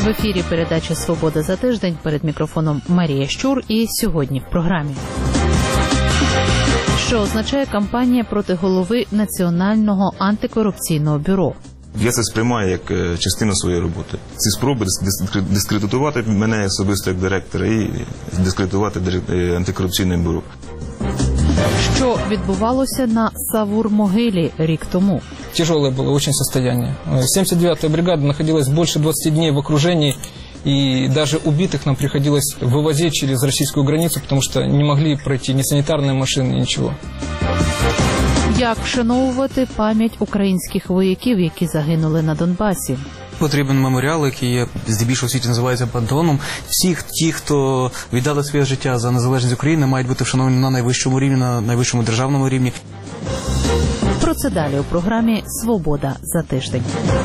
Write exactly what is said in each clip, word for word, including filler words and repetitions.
В ефірі передача «Свобода за тиждень», перед мікрофоном Марія Щур, і сьогодні в програмі. Що означає кампанія проти голови Національного антикорупційного бюро? Я це сприймаю як частину своєї роботи. Ці спроби дискредитувати мене особисто як директора і дискредитувати антикорупційне бюро. Що відбувалося на Савур-могилі рік тому? Тяжелое было очень состояние. семьдесят девятая бригада находилась больше двадцати дней в окружении, и даже убитых нам приходилось вывозить через российскую границу, потому что не могли пройти ни санитарные машины, ничего. Як вшановувати пам'ять українських вояків, які загинули на Донбасі? Потрібен меморіал, який здебільшого в світі називається пантеоном. Всіх ті, хто віддали своє життя за незалежність України, мають бути вшановані на найвищому рівні, на найвищому державному рівні. Про це далі у програмі «Свобода за тиждень».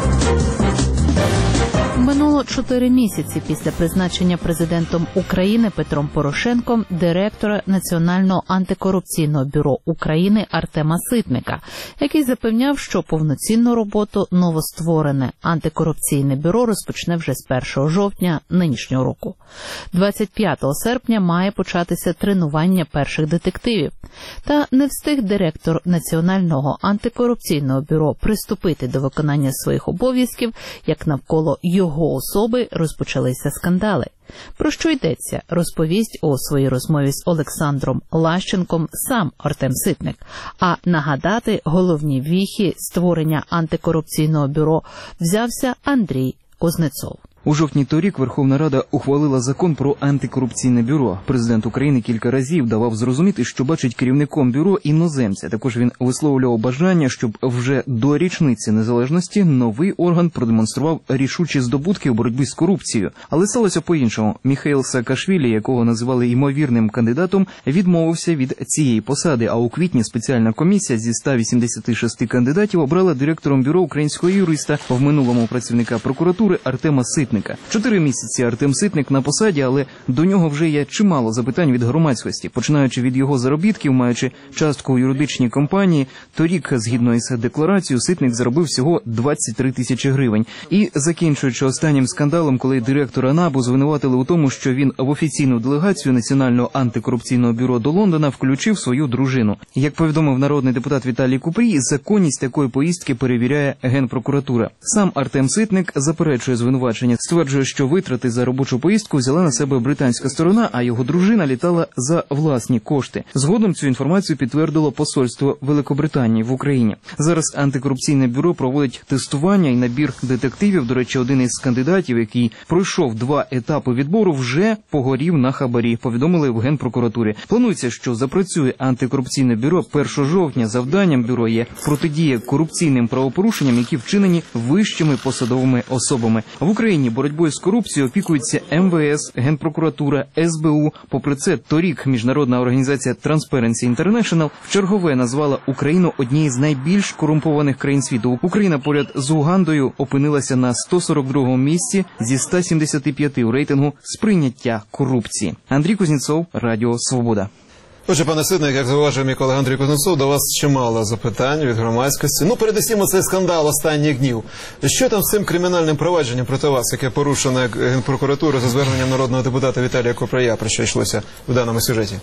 Минуло чотири місяці після призначення президентом України Петром Порошенком директора Національного антикорупційного бюро України Артема Ситника, який запевняв, що повноцінну роботу новостворене антикорупційне бюро розпочне вже з першого жовтня нинішнього року. двадцять п'ятого серпня має початися тренування перших детективів. Та не встиг директор Національного антикорупційного бюро приступити до виконання своїх обов'язків, як навколо його особи розпочалися скандали. Про що йдеться, розповість у своїй розмові з Олександром Лащенком сам Артем Ситник. А нагадати головні віхи створення антикорупційного бюро взявся Андрій Кузнецов. У жовтні торік Верховна Рада ухвалила закон про антикорупційне бюро. Президент України кілька разів давав зрозуміти, що бачить керівником бюро іноземця. Також він висловлював бажання, щоб вже до річниці незалежності новий орган продемонстрував рішучі здобутки у боротьбі з корупцією. Але сталося по-іншому. Міхаїл Саакашвілі, якого називали ймовірним кандидатом, відмовився від цієї посади, а у квітні спеціальна комісія зі ста вісімдесяти шести кандидатів обрала директором бюро українського юриста, в минулому працівника прокуратури Артема Ситника. Чотири місяці Артем Ситник на посаді, але до нього вже є чимало запитань від громадськості. Починаючи від його заробітків, маючи частку у юридичній компанії, торік, згідно із декларацією, Ситник заробив всього двадцять три тисячі гривень. І закінчуючи останнім скандалом, коли директора НАБУ звинуватили у тому, що він в офіційну делегацію Національного антикорупційного бюро до Лондона включив свою дружину. Як повідомив народний депутат Віталій Купрій, законність такої поїздки перевіряє Генпрокуратура. Сам Артем Ситник заперечує звинувачення. Стверджує, що витрати за робочу поїздку взяла на себе британська сторона, а його дружина літала за власні кошти. Згодом цю інформацію підтвердило посольство Великобританії в Україні. Зараз антикорупційне бюро проводить тестування і набір детективів. До речі, один із кандидатів, який пройшов два етапи відбору, вже погорів на хабарі, повідомили в Генпрокуратурі. Планується, що запрацює антикорупційне бюро першого жовтня. Завданням бюро є протидія корупційним правопорушенням, які вчинені вищими посадовими особами. В Україні боротьбою з корупцією опікуються ем ве ес, Генпрокуратура, ес бе у. Попри це, торік міжнародна організація Transparency International вчергове назвала Україну однією з найбільш корумпованих країн світу. Україна поряд з Угандою опинилася на сто сорок другому місці зі ста сімдесяти п'яти у рейтингу сприйняття корупції. Андрій Кузнецов, Радіо Свобода. Отже, пане Ситник, як зауважив мій колега Андрій Кузнецов, до вас чимало запитань від громадськості. Ну, передусім, оцей скандал останніх днів. Що там з цим кримінальним провадженням проти вас, яке порушено Генпрокуратурою за зверненням народного депутата Віталія Купрія, про що йшлося в даному сюжеті?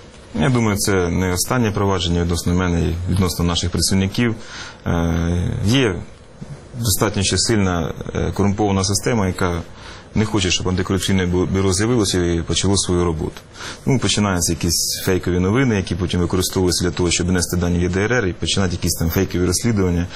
Я думаю, це не останнє провадження відносно мене і відносно наших працівників. Є достатньо ще сильна корумпована система, яка не хоче, щоб антикорупційне бюро з'явилося і почало свою роботу. Ну, починаються якісь фейкові новини, які потім використовуються для того, щоб внести дані в є де ер ер і починати якісь там фейкові розслідування.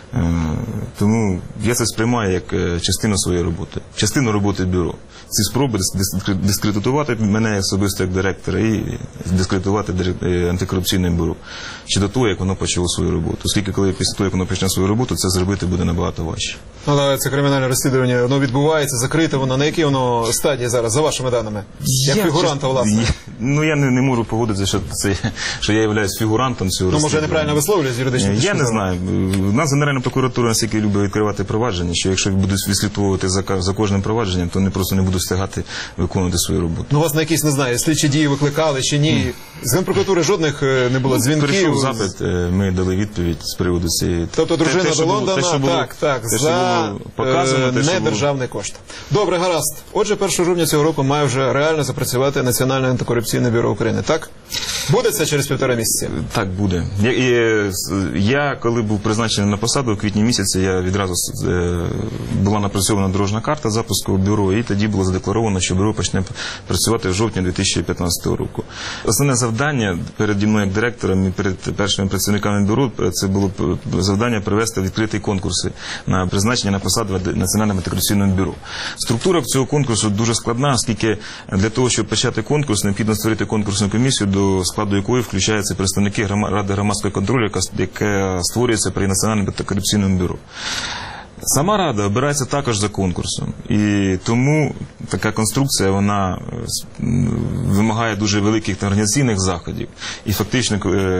Тому я це сприймаю як частину своєї роботи, частину роботи бюро. Ці спроби дискредитувати мене особисто як директора і дискредитувати антикорупційне бюро ще до того, як воно почало свою роботу. Оскільки, коли після того, як воно почне свою роботу, це зробити буде набагато важче. Але це кримінальне розслідування, воно відбувається, закрите воно. На якій воно стадії зараз, за вашими даними? Як я, фігуранта, власне? Я, ну, я не, не можу погодитися, що, це, що я являюсь фігурантом цього розслідування. Ну, може, я неправильно висловлююсь юридично? Я не знаю. У нас Генеральна прокуратура настільки любить відкривати провадження, що якщо будуть відслідковувати за, за кожним провадженням, то вони просто не будуть встигати виконувати свою роботу. Ну, вас на якісь, не знаю, слідчі дії викликали чи ні? З Генпрокуратури жодних не було дзвінків? Прийшов запит, ми дали відповідь з приводу цієї... Тобто дружина до Лондона, так, так, за недержавний кошт. Добре, гаразд. Отже, першого жовтня цього року має вже реально запрацювати Національне антикорупційне бюро України, так? Буде це через півтора місяці? Так, буде. Я, і, я, коли був призначений на посаду, в квітні місяці, я відразу е, була напрацьована дорожна карта запуску бюро, і тоді було задекларовано, що бюро почне працювати в жовтні дві тисячі п'ятнадцятого року. Основне завдання переді мною як директором і перед першими працівниками бюро, це було завдання провести відкриті конкурси на призначення на посаду в Національному антикорупційному бюро. Структура цього конкурсу дуже складна, оскільки для того, щоб почати конкурс, необхідно створити конкурсну комісію, до складу якої включаються представники Ради громадського контролю, яка створюється при Національному антикорупційному бюро. Сама Рада обирається також за конкурсом, і тому така конструкція, вона вимагає дуже великих організаційних заходів. І фактично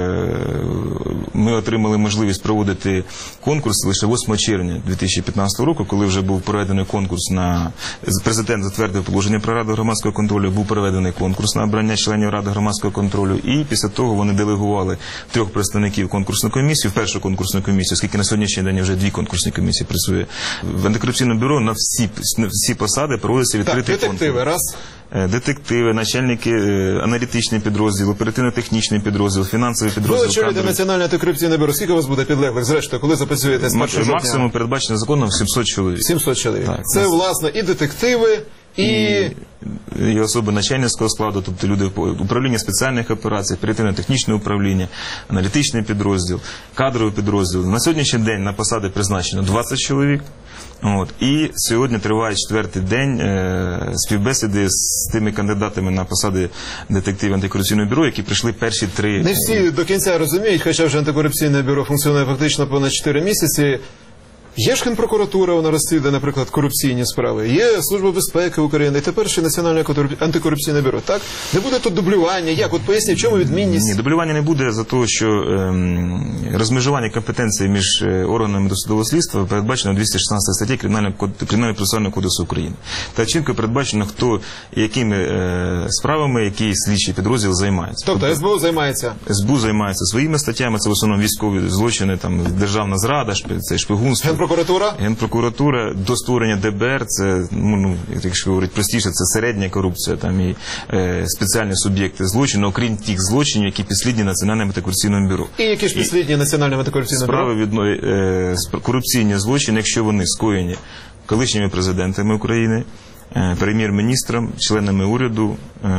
ми отримали можливість проводити конкурс лише восьмого червня дві тисячі п'ятнадцятого року, коли вже був проведений конкурс на... Президент затвердив положення про Раду громадського контролю, був проведений конкурс на обрання членів Ради громадського контролю, і після того вони делегували трьох представників конкурсну комісію, в першу конкурсну комісію, оскільки на сьогоднішній день вже дві конкурсні комісії працюють. В антикорупційному бюро на всі, на всі посади проводиться відкритий конкурс. Детективи, раз. Детективи, начальники аналітичний підрозділ, оперативно-технічний підрозділ, фінансовий підрозділ. Ви очолюєте Національне антикорупційне бюро. Скільки у вас буде підлеглих? Зрештою, коли запрацюєте з першого жовтня? Максимум передбачено законом сімсот чоловік. сімсот чоловік. Так, це, власне, і детективи, і... і... і особи начальницького складу, тобто люди управління спеціальних операцій, оперативно-технічне управління, аналітичний підрозділ, кадровий підрозділ. На сьогоднішній день на посади призначено двадцять чоловік. От. І сьогодні триває четвертий день е, співбесіди з тими кандидатами на посади детективів антикорупційного бюро, які прийшли перші три. Не всі до кінця розуміють, хоча вже антикорупційне бюро функціонує фактично понад чотири місяці. Є ж Генпрокуратура, вона розслідує, наприклад, корупційні справи. Є Служба безпеки України, і тепер ще Національне антикорупційне бюро. Так? Не буде тут дублювання. Як? От поясніть, в чому відмінність? Ні, дублювання не буде за того, що ем, розмежування компетенції між органами досудового слідства передбачено двісті шістнадцятій статті Кримінального процесуального кодексу України. Та чітко передбачено, хто якими е, справами, який слідчий підрозділ займається. Тобто, тобто ес бе у займається? ес бе у займається своїми статтями, це в основному військові злочини, там, державна зрада, це шпигунство. Генпрокуратура? Генпрокуратура до створення де бе ер, це, ну, якщо говорити простіше, це середня корупція, там і е, спеціальні суб'єкти злочину, окрім тих злочинів, які підслідні Національному антикорупційному бюро. І які ж підслідні Національному антикорупційному бюро? Справи відно, е, корупційні злочини, якщо вони скоєні колишніми президентами України, прем'єр-міністром, членами уряду,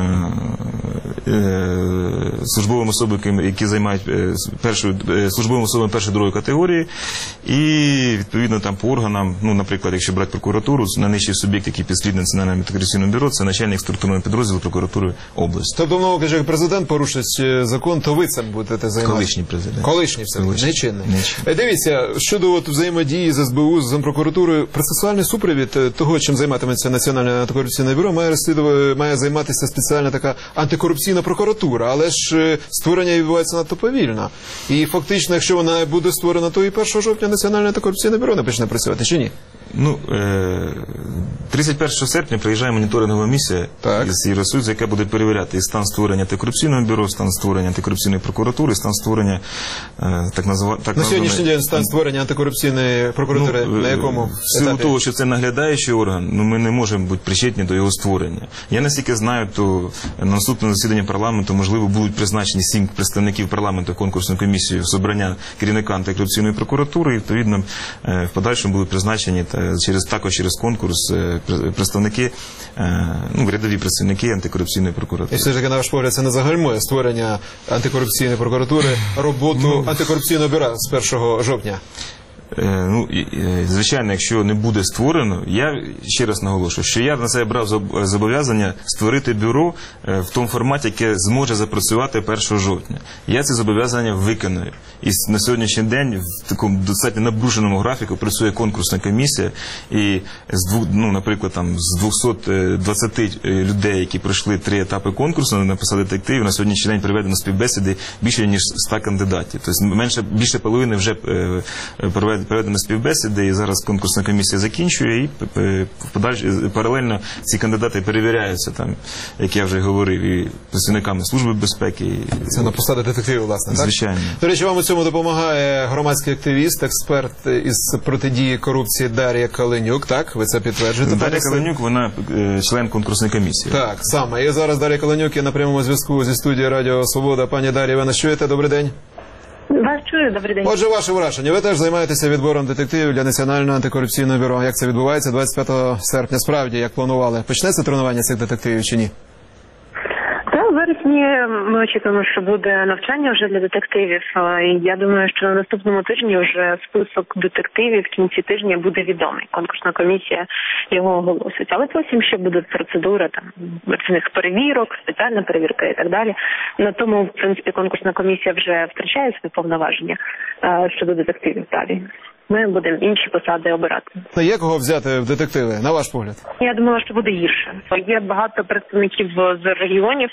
службовими особами, які займають першу, службовими особами першої, другої категорії, і відповідно там по органам, ну, наприклад, якщо брати прокуратуру, найнижчий суб'єкт, який підслідний Національному антикорупційному бюро, це начальник структурного підрозділу прокуратури області. Тобто, мова каже, як президент порушить закон, то ви цим будете займатися? Колишній президент. Колишній все, не чинний. Дивіться, щодо от взаємодії з ес бе у, з Генпрокуратурою, процесуальний супровід того, чим займатиметься Національне антикорупційне бюро, має, має займатися спеціальна така антикорупційна прокуратура, але ж створення відбувається надто повільно. І фактично, якщо вона буде створена, то і першого жовтня Національне антикорупційне бюро не почне працювати, чи ні? Ну, тридцять першого серпня приїжджає моніторингова місія з Євросоюзу, яка буде перевіряти і стан створення антикорупційного бюро, стан створення антикорупційної прокуратури, стан створення так назва... так на сьогоднішній день стан створення антикорупційної прокуратури, ну, на якому етапі? В силу того, що це наглядаючий орган, ну, ми не можемо бути причетні до його створення. Я наскільки знаю, то на наступному засіданні парламенту, можливо, будуть призначені сім представників парламенту конкурсної комісії з обрання керівника антикорупційної прокуратури, і, відповідно, в подальшому будуть призначені через, також через конкурс представники, ну, рядові представники антикорупційної прокуратури. І все ж таки, на ваш погляд, це не загальмує створення антикорупційної прокуратури, роботу ну, антикорупційного бюро з першого жовтня? Ну, звичайно, якщо не буде створено, я ще раз наголошую, що я на себе брав зобов'язання створити бюро в тому форматі, яке зможе запрацювати першого жовтня. Я ці зобов'язання виконую. І на сьогоднішній день в такому достатньо набрушеному графіку працює конкурсна комісія, і, ну, наприклад, там, з двохсот двадцяти людей, які пройшли три етапи конкурсу на посади детективів, на сьогоднішній день приведено співбесіди більше, ніж ста кандидатів. Тобто менше, більше половини вже проведено співбесіди, і зараз конкурсна комісія закінчує, і в подальші, паралельно ці кандидати перевіряються, там, як я вже говорив, і працівниками Служби безпеки. І... Це на посади детективів, власне, так? Звичайно. До речі, вам у цьому допомагає громадський активіст, експерт із протидії корупції Дар'я Каленюк, так? Ви це підтверджуєте? Дар'я Каленюк, вона член конкурсної комісії. Так, саме. І зараз Дар'я Каленюк є на прямому зв'язку зі студією Радіо Свобода. Пані Дар'я, ви нас чуєте? Добрий день. Вас чую, добрий день. Отже, ваше враження. Ви теж займаєтеся відбором детективів для Національного антикорупційного бюро. Як це відбувається двадцять п'ятого серпня? Справді, як планували? Почнеться тренування цих детективів чи ні? Так, в вересні ми очікуємо, що буде навчання вже для детективів. І я думаю, що на наступному тижні вже список детективів в кінці тижня буде відомий. Конкурсна комісія його оголосить. Але потім ще буде процедура там різних перевірок, спеціальна перевірка і так далі. На тому, в принципі, конкурсна комісія вже втрачає свої повноваження щодо детективів далі. Ми будемо інші посади обирати. Є кого взяти в детективи, на ваш погляд? Я думала, що буде гірше. Є багато представників з регіонів,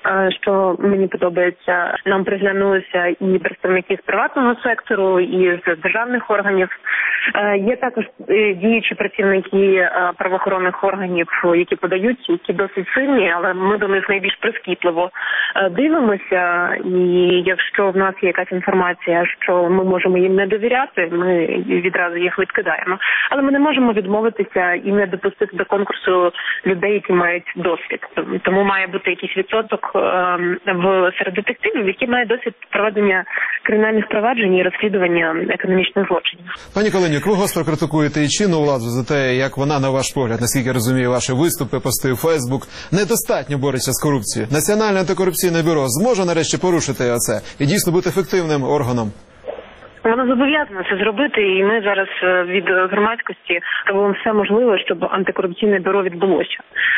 що мені подобається. Нам приглянулися і представники з приватного сектору, і з державних органів. Є також діючі працівники правоохоронних органів, які подають, які досить сильні, але ми до них найбільш прискіпливо дивимося. І якщо в нас є якась інформація, що ми можемо їм не довіряти, ми відразу їх відкидаємо. Але ми не можемо відмовитися і не допустити до конкурсу людей, які мають досвід. Тому має бути якийсь відсоток в серед детективів, які мають досвід проведення кримінальних проваджень і розслідування економічних злочинів. Пані Каленюк, ви гостро критикуєте і чинну владу за те, як вона, на ваш погляд, наскільки я розумію, ваші виступи, пости у Фейсбук, недостатньо бореться з корупцією. Національне антикорупційне бюро зможе нарешті порушити оце і дійсно бути ефективним органом? Воно зобов'язано це зробити, і ми зараз від громадськості робимо все можливе, щоб антикорупційне бюро відбулося.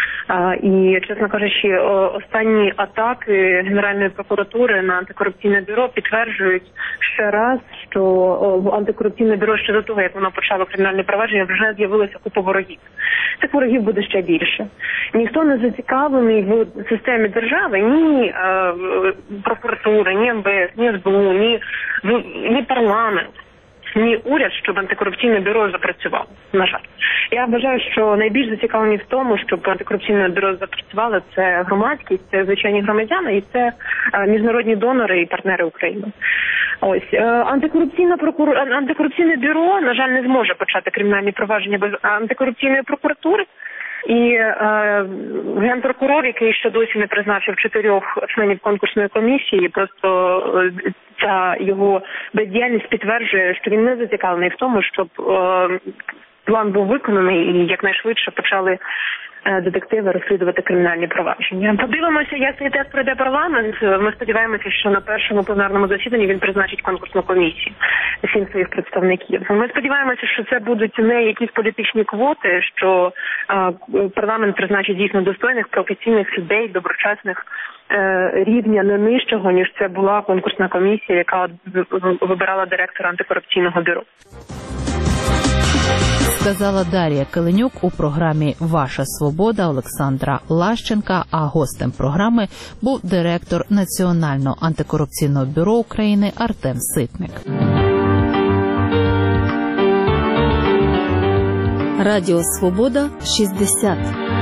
І, чесно кажучи, останні атаки Генеральної прокуратури на антикорупційне бюро підтверджують ще раз, що в антикорупційне бюро ще до того, як воно почало кримінальне провадження, вже з'явилася купа ворогів. Цих ворогів буде ще більше. Ніхто не зацікавлений в системі держави, ні прокуратури, ні ем ве ес, ні ес бе у, ні, ні парламент, ні уряд, щоб антикорупційне бюро запрацювало, на жаль. Я вважаю, що найбільш зацікавлені в тому, щоб антикорупційне бюро запрацювало, це громадськість, це звичайні громадяни і це міжнародні донори і партнери України. Ось антикорупційне прокур... антикорупційне бюро, на жаль, не зможе почати кримінальні провадження без антикорупційної прокуратури. І е, генпрокурор, який ще досі не призначив чотирьох членів конкурсної комісії, просто е, ця його бездіяльність підтверджує, що він не зацікавлений в тому, щоб е, план був виконаний і якнайшвидше почали е, детективи розслідувати кримінальні провадження. Подивимося, як цей тест пройде парламент. Ми сподіваємося, що на першому пленарному засіданні він призначить конкурсну комісію всіх своїх представників. Ми сподіваємося, що це будуть не якісь політичні квоти, що е, парламент призначить дійсно достойних, професійних людей, доброчесних, е, рівня не нижчого, ніж це була конкурсна комісія, яка вибирала директора антикорупційного бюро. Сказала Дар'я Каленюк у програмі «Ваша свобода» Олександра Лащенка, а гостем програми був директор Національного антикорупційного бюро України Артем Ситник. Радіо Свобода шістдесят.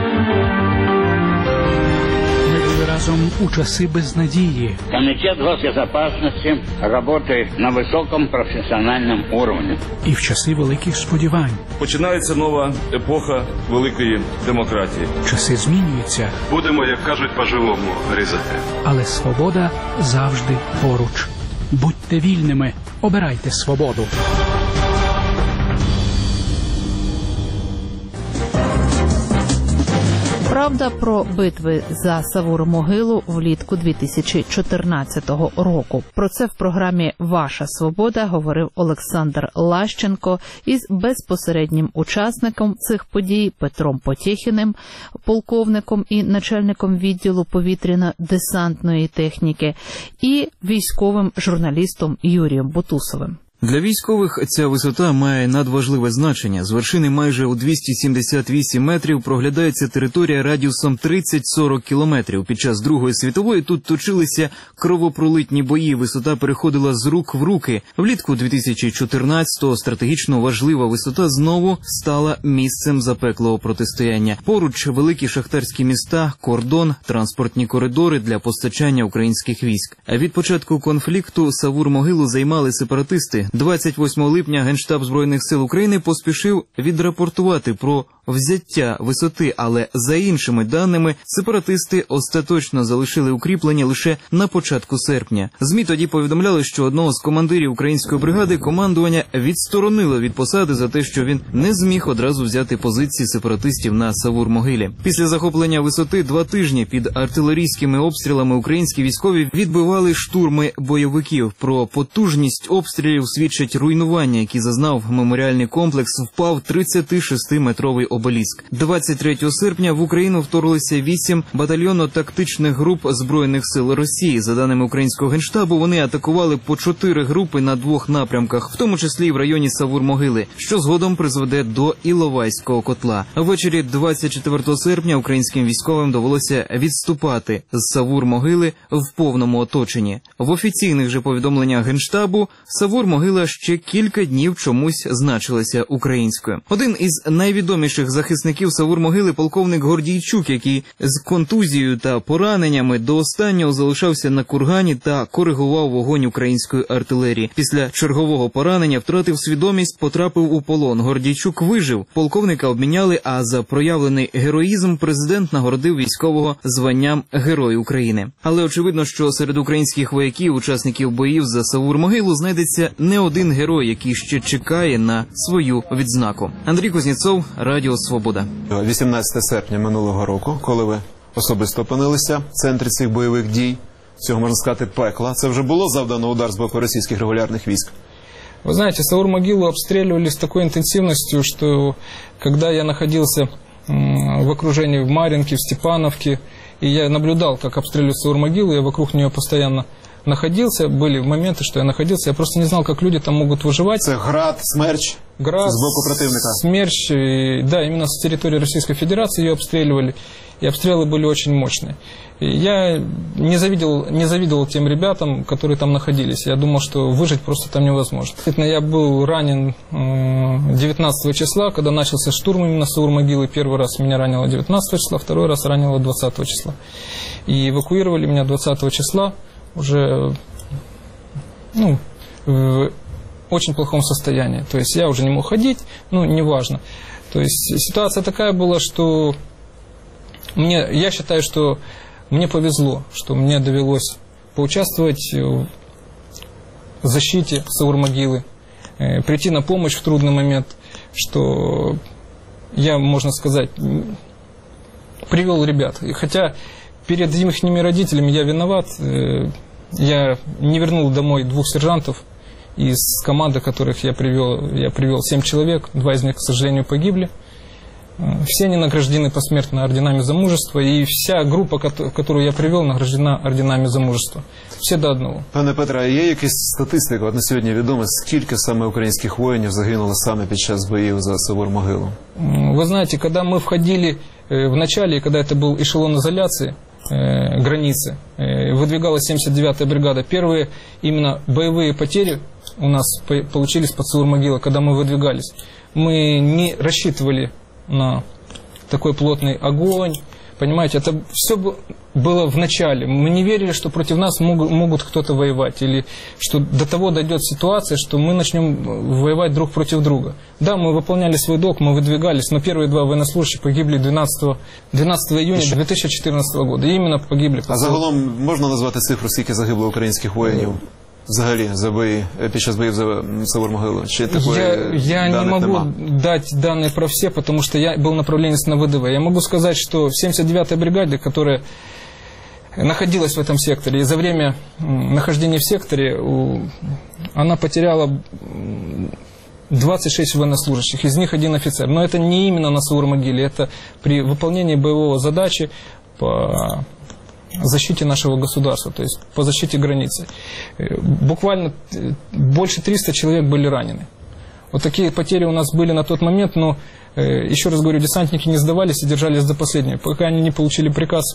Ми були разом у часи безнадії. Комитет госбезопасности работает на высоком профессиональном уровне. І в часи великих сподівань. Починається нова епоха великої демократії. Часи змінюються. Будемо, як кажуть, по-живому різати. Але свобода завжди поруч. Будьте вільними, обирайте свободу. Правда про битви за Савур-Могилу влітку дві тисячі чотирнадцятого року. Про це в програмі «Ваша свобода» говорив Олександр Лащенко із безпосереднім учасником цих подій Петром Потєхіним, полковником і начальником відділу повітряно-десантної техніки, і військовим журналістом Юрієм Бутусовим. Для військових ця висота має надважливе значення. З вершини майже у двісті сімдесят вісім метрів проглядається територія радіусом тридцять-сорок кілометрів. Під час Другої світової тут точилися кровопролитні бої, висота переходила з рук в руки. Влітку дві тисячі чотирнадцятого стратегічно важлива висота знову стала місцем запеклого протистояння. Поруч великі шахтарські міста, кордон, транспортні коридори для постачання українських військ. Від початку конфлікту Савур-Могилу займали сепаратисти. двадцять восьмого липня Генштаб Збройних сил України поспішив відрапортувати про взяття висоти, але за іншими даними сепаратисти остаточно залишили укріплення лише на початку серпня. ЗМІ тоді повідомляли, що одного з командирів української бригади командування відсторонило від посади за те, що він не зміг одразу взяти позиції сепаратистів на Савур-Могилі. Після захоплення висоти два тижні під артилерійськими обстрілами українські військові відбивали штурми бойовиків. Про потужність обстрілів свідчать руйнування, які зазнав меморіальний комплекс, впав тридцятишестиметровий обеліск. двадцять третього серпня в Україну вторглися вісім батальйонно-тактичних груп Збройних сил Росії. За даними українського Генштабу, вони атакували по чотири групи на двох напрямках, в тому числі і в районі Савур-Могили, що згодом призведе до Іловайського котла. Ввечері двадцять четвертого серпня українським військовим довелося відступати з Савур-Могили в повному оточенні. В офіційних же повідомленнях Генштабу Савур-Могила ще кілька днів чомусь значилася українською. Один із найвідоміших захисників Савур-Могили полковник Гордійчук, який з контузією та пораненнями до останнього залишався на кургані та коригував вогонь української артилерії. Після чергового поранення втратив свідомість, потрапив у полон. Гордійчук вижив. Полковника обміняли, а за проявлений героїзм президент нагородив військового званням Герой України. Але очевидно, що серед українських вояків, учасників боїв за Савур-Могилу, знайдеться не один герой, який ще чекає на свою відзнаку. Андрій Кузнєцов, Радіо Свобода. вісімнадцятого серпня минулого року, коли ви особисто опинилися в центрі цих бойових дій, цього, можна сказати, пекла, це вже було завдано удар з боку російських регулярних військ? Вы знаете, Савур-Могилу обстреливали с такой интенсивностью, что когда я находился в окружении в Марьинке, в Степановке, и я наблюдал, как обстреливают Савур-Могилу, я вокруг нее постоянно находился, были моменты, что я находился, я просто не знал, как люди там могут выживать. Это Град, Смерч, Град, с боку противника. Смерч, да, именно с территории Российской Федерации ее обстреливали, и обстрелы были очень мощные. И я не завидовал, не завидовал тем ребятам, которые там находились. Я думал, что выжить просто там невозможно. Я был ранен девятнадцатого числа, когда начался штурм именно Савур-Могилы. Первый раз меня ранило девятнадцатого числа, второй раз ранило двадцатого числа. И эвакуировали меня двадцатого числа уже, ну, в очень плохом состоянии. То есть я уже не мог ходить, ну, неважно. То есть ситуация такая была, что мне, я считаю, что мне повезло, что мне довелось поучаствовать в защите Савур-Могилы, прийти на помощь в трудный момент, что я, можно сказать, привел ребят. И хотя перед их родителями я виноват, я не вернул домой двух сержантов из команды, которых я привел. Я привел семь человек, два из них, к сожалению, погибли. Все они награждены посмертно орденами за мужество, и вся группа, которую я привел, награждена орденами за мужество. Все до одного. Пане Петре, а є якась статистика, от на сьогодні відомо, скільки саме українських воїнів загинуло саме під час боїв за Савур-Могилу? Вы знаете, когда мы входили в начале, когда это был эшелон изоляции, э, границы, э, выдвигалась семьдесят девятая бригада, первые именно боевые потери у нас получились под Савур-Могилой, когда мы выдвигались. Мы не рассчитывали на такой плотный огонь, понимаете, это все было в начале. Мы не верили, что против нас могут, могут кто-то воевать, или что до того дойдет ситуация, что мы начнем воевать друг против друга. Да, мы выполняли свой долг, мы выдвигались, но первые два военнослужащих погибли двенадцатого июня две тысячи четырнадцатого года. И именно погибли. А загалом можна назвати цифру, скільки загибло українських воїнів? Взагалі, за бої, під час боїв за Савур-Могилу? Я, я не могу нема? дать данные про все, потому что я был направленец на ВДВ. Я могу сказать, что в семьдесят девятой бригаде, которая находилась в этом секторе, и за время нахождения в секторе она потеряла двадцать шесть военнослужащих, из них один офицер. Но это не именно на Савур-Могиле, это при выполнении боевого задачи по защите нашего государства, то есть по защите границы. Буквально больше триста человек были ранены. Вот такие потери у нас были на тот момент, но, еще раз говорю, десантники не сдавались и держались до последнего. Пока они не получили приказ,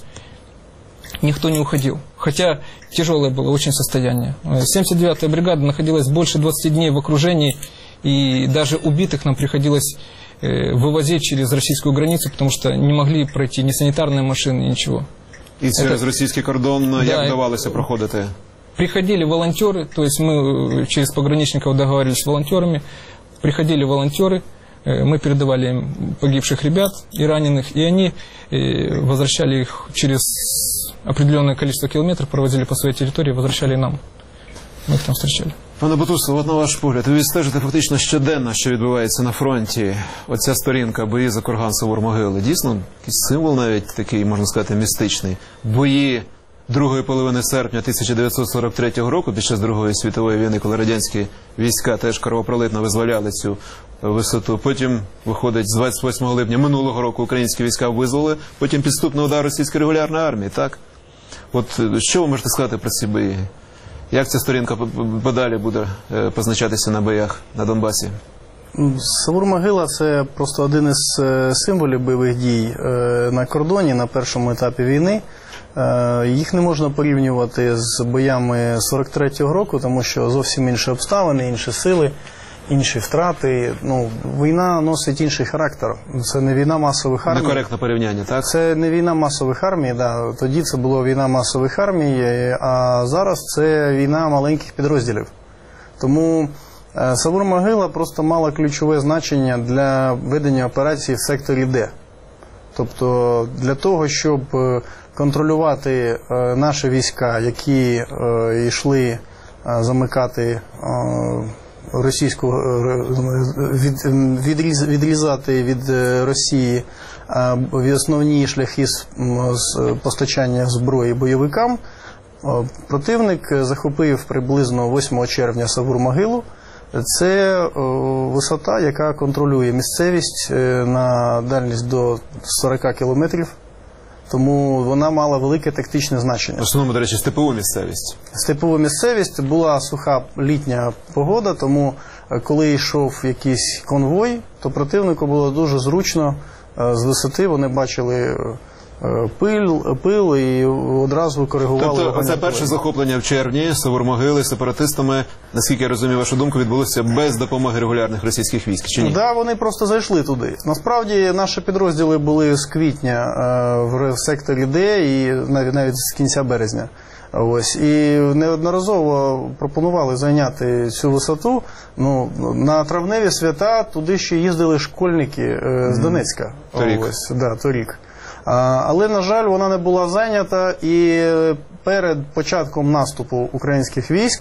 никто не уходил. Хотя тяжелое было очень состояние. семьдесят девятая бригада находилась больше двадцати дней в окружении, и даже убитых нам приходилось вывозить через российскую границу, потому что не могли пройти ни санитарные машины, ничего. І через Это... російський кордон да, як вдавалося проходити? Приходили волонтеры, то есть мы через пограничников договаривались с волонтерами, приходили волонтеры, мы передавали им погибших ребят и раненых, и они возвращали их через определенное количество километров, проводили по своей территории, возвращали нам. Мы их там встречали. Пане Бутусов, от на ваш погляд, ви відстежите фактично щоденно, що відбувається на фронті. Оця сторінка «Бої за Курган, Савур-Могили» дійсно якийсь символ навіть такий, можна сказати, містичний. Бої другої половини серпня тисяча дев'ятсот сорок третього року, під час Другої світової війни, коли радянські війська теж кровопролитно визволяли цю висоту. Потім, виходить, з двадцять восьмого липня минулого року українські війська визволили, потім підступний удар російської регулярної армії, так? От що ви можете сказати про ці бої? Як ця сторінка подалі буде позначатися на боях на Донбасі? Савур-Могила – це просто один із символів бойових дій на кордоні на першому етапі війни. Їх не можна порівнювати з боями сорок третього року, тому що зовсім інші обставини, інші сили, інші втрати. Ну, війна носить інший характер. Це не війна масових армій. Некоректне порівняння, так? Це не війна масових армій, да. Тоді це була війна масових армій, а зараз це війна маленьких підрозділів. Тому Савур-Могила просто мала ключове значення для ведення операцій в секторі Д. Тобто для того, щоб контролювати наші війська, які йшли замикати російську, відріз, відрізати від Росії від основні шляхи з постачання зброї бойовикам, противник захопив приблизно восьмого червня Савур-Могилу. Це висота, яка контролює місцевість на дальність до сорока кілометрів. Тому вона мала велике тактичне значення. В основному, до речі, степову місцевість. Степова місцевість, була суха літня погода, тому коли йшов якийсь конвой, то противнику було дуже зручно з висоти, вони бачили пил, пил і одразу коригували. Тобто це перше захоплення в червні Савур-Могили сепаратистами, наскільки я розумію вашу думку, відбулося без допомоги регулярних російських військ, чи ні? Так, да, вони просто зайшли туди. Насправді наші підрозділи були з квітня в секторі Д і навіть, навіть з кінця березня. Ось. І неодноразово пропонували зайняти цю висоту. Ну, на травневі свята туди ще їздили школьники з Донецька. Торік. Ось, да, торік. Але, на жаль, вона не була зайнята, і перед початком наступу українських військ,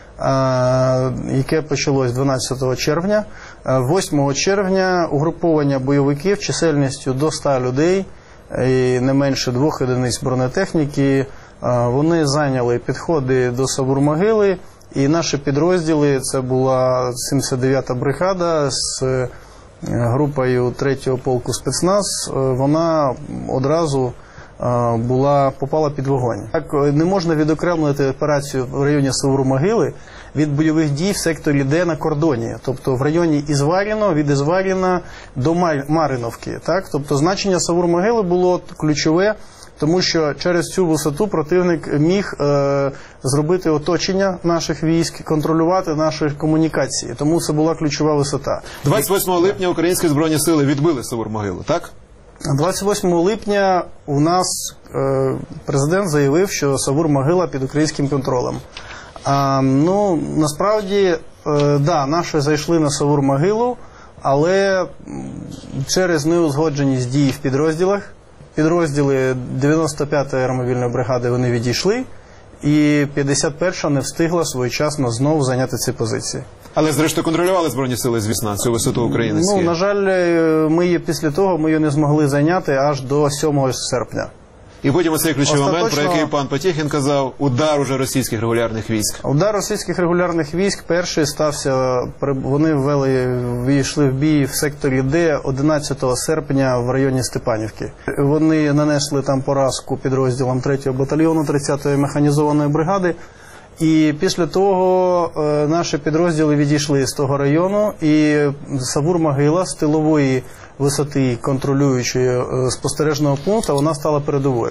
яке почалось дванадцятого червня, восьмого червня угруповання бойовиків чисельністю до ста людей і не менше двох одиниць бронетехніки, вони зайняли підходи до Савур-Могили, і наші підрозділи, це була сімдесят дев'ята бригада з групою третього полку спецназ, вона одразу була, попала під вогонь. Так, не можна відокремлити операцію в районі Савур-Могили від бойових дій в секторі Д на кордоні, тобто в районі Ізваріно, від Ізваріна до Мариновки. Так? Тобто значення Савур-Могили було ключове, тому що через цю висоту противник міг е, зробити оточення наших військ, контролювати наші комунікації. Тому це була ключова висота. двадцять восьмого липня українські збройні сили відбили Савур-Могилу, так? двадцять восьмого липня у нас е, президент заявив, що Савур-Могила під українським контролем. А, ну, насправді, е, да, наші зайшли на Савур-Могилу, але через неузгодженість дій в підрозділах, підрозділи дев'яносто п'ятої аеромобільної бригади вони відійшли, і п'ятдесят перша не встигла своєчасно знову зайняти ці позиції. Але, зрештою, контролювали Збройні сили, звісно, цю висоту українську? Ну, на жаль, ми її після того ми її не змогли зайняти аж до сьомого серпня. І потім оцей ключовий момент, Остаточно... про який пан Потєхін казав, удар уже російських регулярних військ. Удар російських регулярних військ перший стався, вони ввели, війшли в бій в секторі Д одинадцятого серпня в районі Степанівки. Вони нанесли там поразку підрозділам третього батальйону тридцятої механізованої бригади. І після того е, наші підрозділи відійшли з того району, і Савур-Могила з тилової висоти контролюючої е, спостережного пункту, вона стала передовою.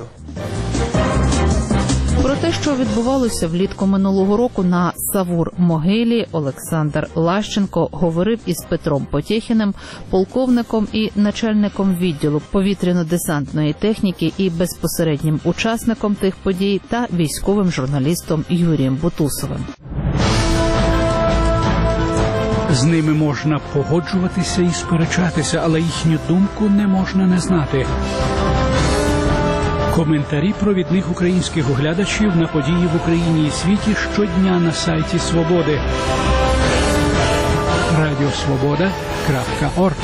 Про те, що відбувалося влітку минулого року на Савур-Могилі, Олександр Лащенко говорив із Петром Потєхіним, полковником і начальником відділу повітряно-десантної техніки і безпосереднім учасником тих подій та військовим журналістом Юрієм Бутусовим. З ними можна погоджуватися і сперечатися, але їхню думку не можна не знати. Коментарі провідних українських оглядачів на події в Україні і світі щодня на сайті Свободи. радіо свобода крапка орг.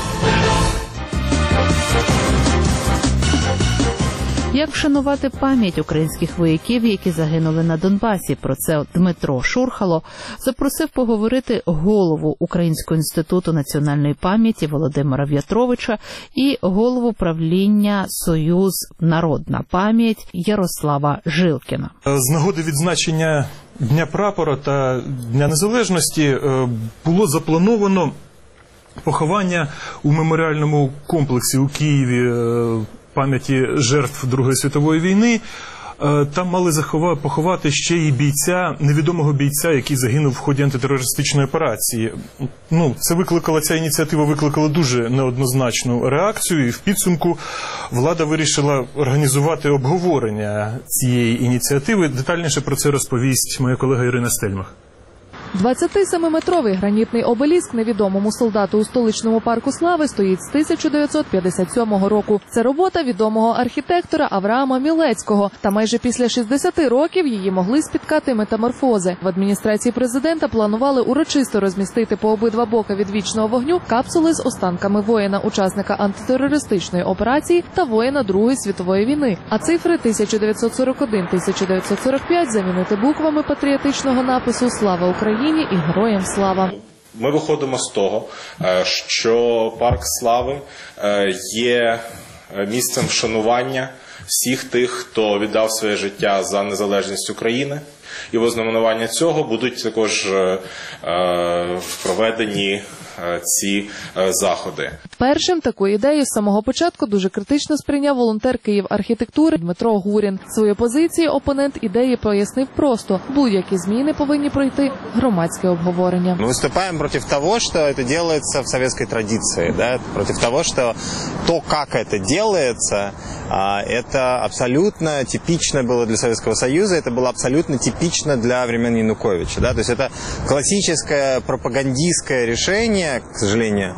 Як вшанувати пам'ять українських вояків, які загинули на Донбасі? Про це Дмитро Шурхало запросив поговорити голову Українського інституту національної пам'яті Володимира В'ятровича і голову правління Союз Народна пам'ять Ярослава Жилкіна. З нагоди відзначення Дня прапора та Дня Незалежності було заплановано поховання у меморіальному комплексі у Києві пам'яті жертв Другої світової війни. Там мали поховати ще й бійця, невідомого бійця, який загинув в ході антитерористичної операції. Ну, це викликала, ця ініціатива викликала дуже неоднозначну реакцію, і в підсумку влада вирішила організувати обговорення цієї ініціативи. Детальніше про це розповість моя колега Ірина Стельмах. двадцятисемиметровий гранітний обеліск невідомому солдату у столичному парку Слави стоїть з тисяча дев'ятсот п'ятдесят сьомого року. Це робота відомого архітектора Авраама Мілецького. Та майже після шістдесяти років її могли спіткати метаморфози. В адміністрації президента планували урочисто розмістити по обидва боки від вічного вогню капсули з останками воїна, учасника антитерористичної операції та воїна Другої світової війни. А цифри тисяча дев'ятсот сорок один - тисяча дев'ятсот сорок п'ять замінити буквами патріотичного напису «Слава Україні» і «Героям слава». Ми виходимо з того, що Парк Слави є місцем вшанування всіх тих, хто віддав своє життя за незалежність України. І в ознаменування цього будуть також проведені ці заходи. Першим таку ідею з самого початку дуже критично сприйняв волонтер Київархітектури Дмитро Гурін. Свою позицію опонент ідеї пояснив просто: будь-які зміни повинні пройти громадське обговорення. Ми виступаємо проти того, що це робиться в совєтській традиції, да? Проти того, що то, як це робиться, це абсолютно типично було для Совєтського Союзу, це було абсолютно типично для времен Януковича. Да? То есть это классическое пропагандистское решение, к сожалению,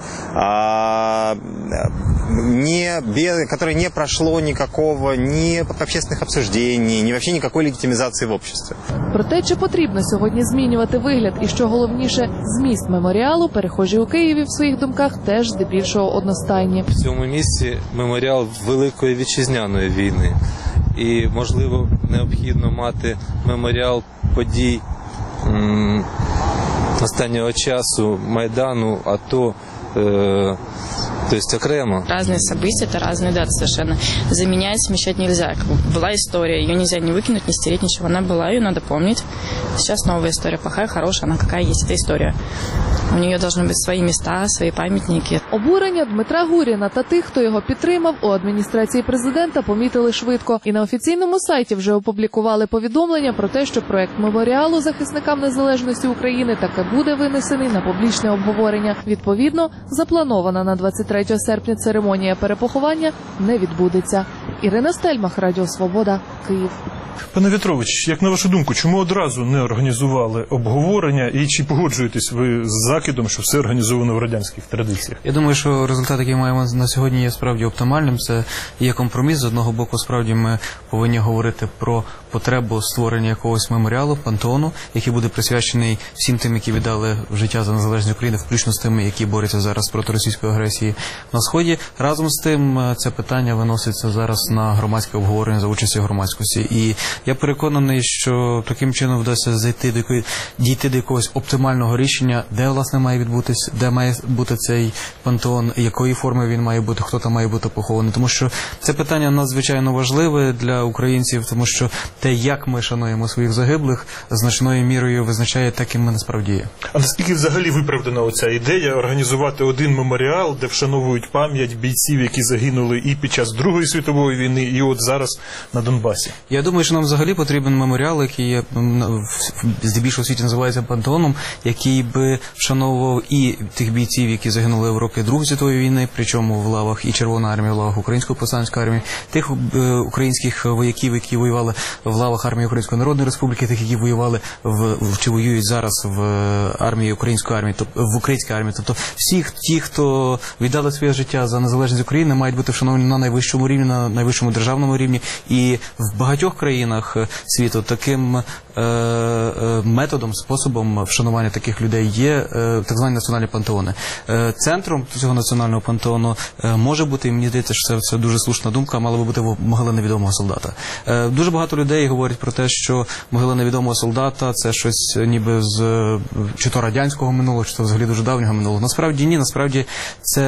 не, без, которое не прошло никакого ни общественных обсуждений, ни вообще никакой легитимизации в обществе. Про те, чи потрібно сьогодні змінювати вигляд і, що головніше, зміст меморіалу, перехожі у Києві в своїх думках теж здебільшого одностайні. В цьому місці меморіал Великої Вітчизняної війни. І, можливо, необхідно мати меморіал подій м, останнього часу, Майдану, АТО, э, то есть окремо. Разные события, это разные даты совершенно. Заменять, смещать нельзя. Была история, ее нельзя не выкинуть, не стереть, ничего. Она была, ее надо помнить. Сейчас новая история, плохая, хорошая, она какая есть, эта история. У нее должны быть свої міста, свої пам'ятники. Обурення Дмитра Гуріна та тих, хто його підтримав, у адміністрації президента помітили швидко. І на офіційному сайті вже опублікували повідомлення про те, що проект меморіалу захисникам незалежності України таки буде винесений на публічне обговорення. Відповідно, запланована на двадцять третього серпня церемонія перепоховання не відбудеться. Ірина Стельмах, Радіо Свобода. Київ. Пане В'ятрович, як на вашу думку, чому одразу не організували обговорення і чи погоджуєтесь ви з закидом, що все організовано в радянських традиціях? Я думаю, що результат, який маємо на сьогодні, є справді оптимальним. Це є компроміс. З одного боку, справді ми повинні говорити про потребу створення якогось меморіалу, пантеону, який буде присвячений всім тим, які віддали життя за незалежність України, включно з тими, які борються зараз проти російської агресії на Сході. Разом з тим, це питання виноситься зараз на громадське обговорення за участі громадськості. І я переконаний, що таким чином вдасться зайти до якої, дійти до якогось оптимального рішення, де, власне, має відбутись, де має бути цей пантеон, якої форми він має бути, хто там має бути похований. Тому що це питання надзвичайно важливе для українців, тому що те, як ми шануємо своїх загиблих, значною мірою визначає те, ким ми насправді є. А наскільки взагалі виправдана оця ідея організувати один меморіал, де вшановують пам'ять бійців, які загинули і під час Другої світової війни, і от зараз на Донбасі? Я думаю, що нам взагалі потрібен меморіал, який є, здебільшого у світі називається пантеоном, який би вшановував і тих бійців, які загинули в роки Другої світової війни, причому в лавах і Червоної армії, в лавах Української повстанської армії, тих українських вояків, які воювали в лавах армії Української Народної Республіки, тих, які воювали в, чи воюють зараз в армії Української армії, тобто в українській армії. Тобто всіх ті, хто віддали своє життя за незалежність України, мають бути вшановані на найвищому рівні, на найвищому державному рівні. І в багатьох країнах світу таким е, е, методом, способом вшанування таких людей є е, так звані національні пантеони. Е, центром цього національного пантеону е, може бути, і мені здається, що це, це дуже слушна думка, мала би бути могила невідомого солдата. Е, дуже багато людей говорять про те, що могила невідомого солдата – це щось ніби з чи то радянського минулого, чи то взагалі дуже давнього минулого. Насправді ні, насправді це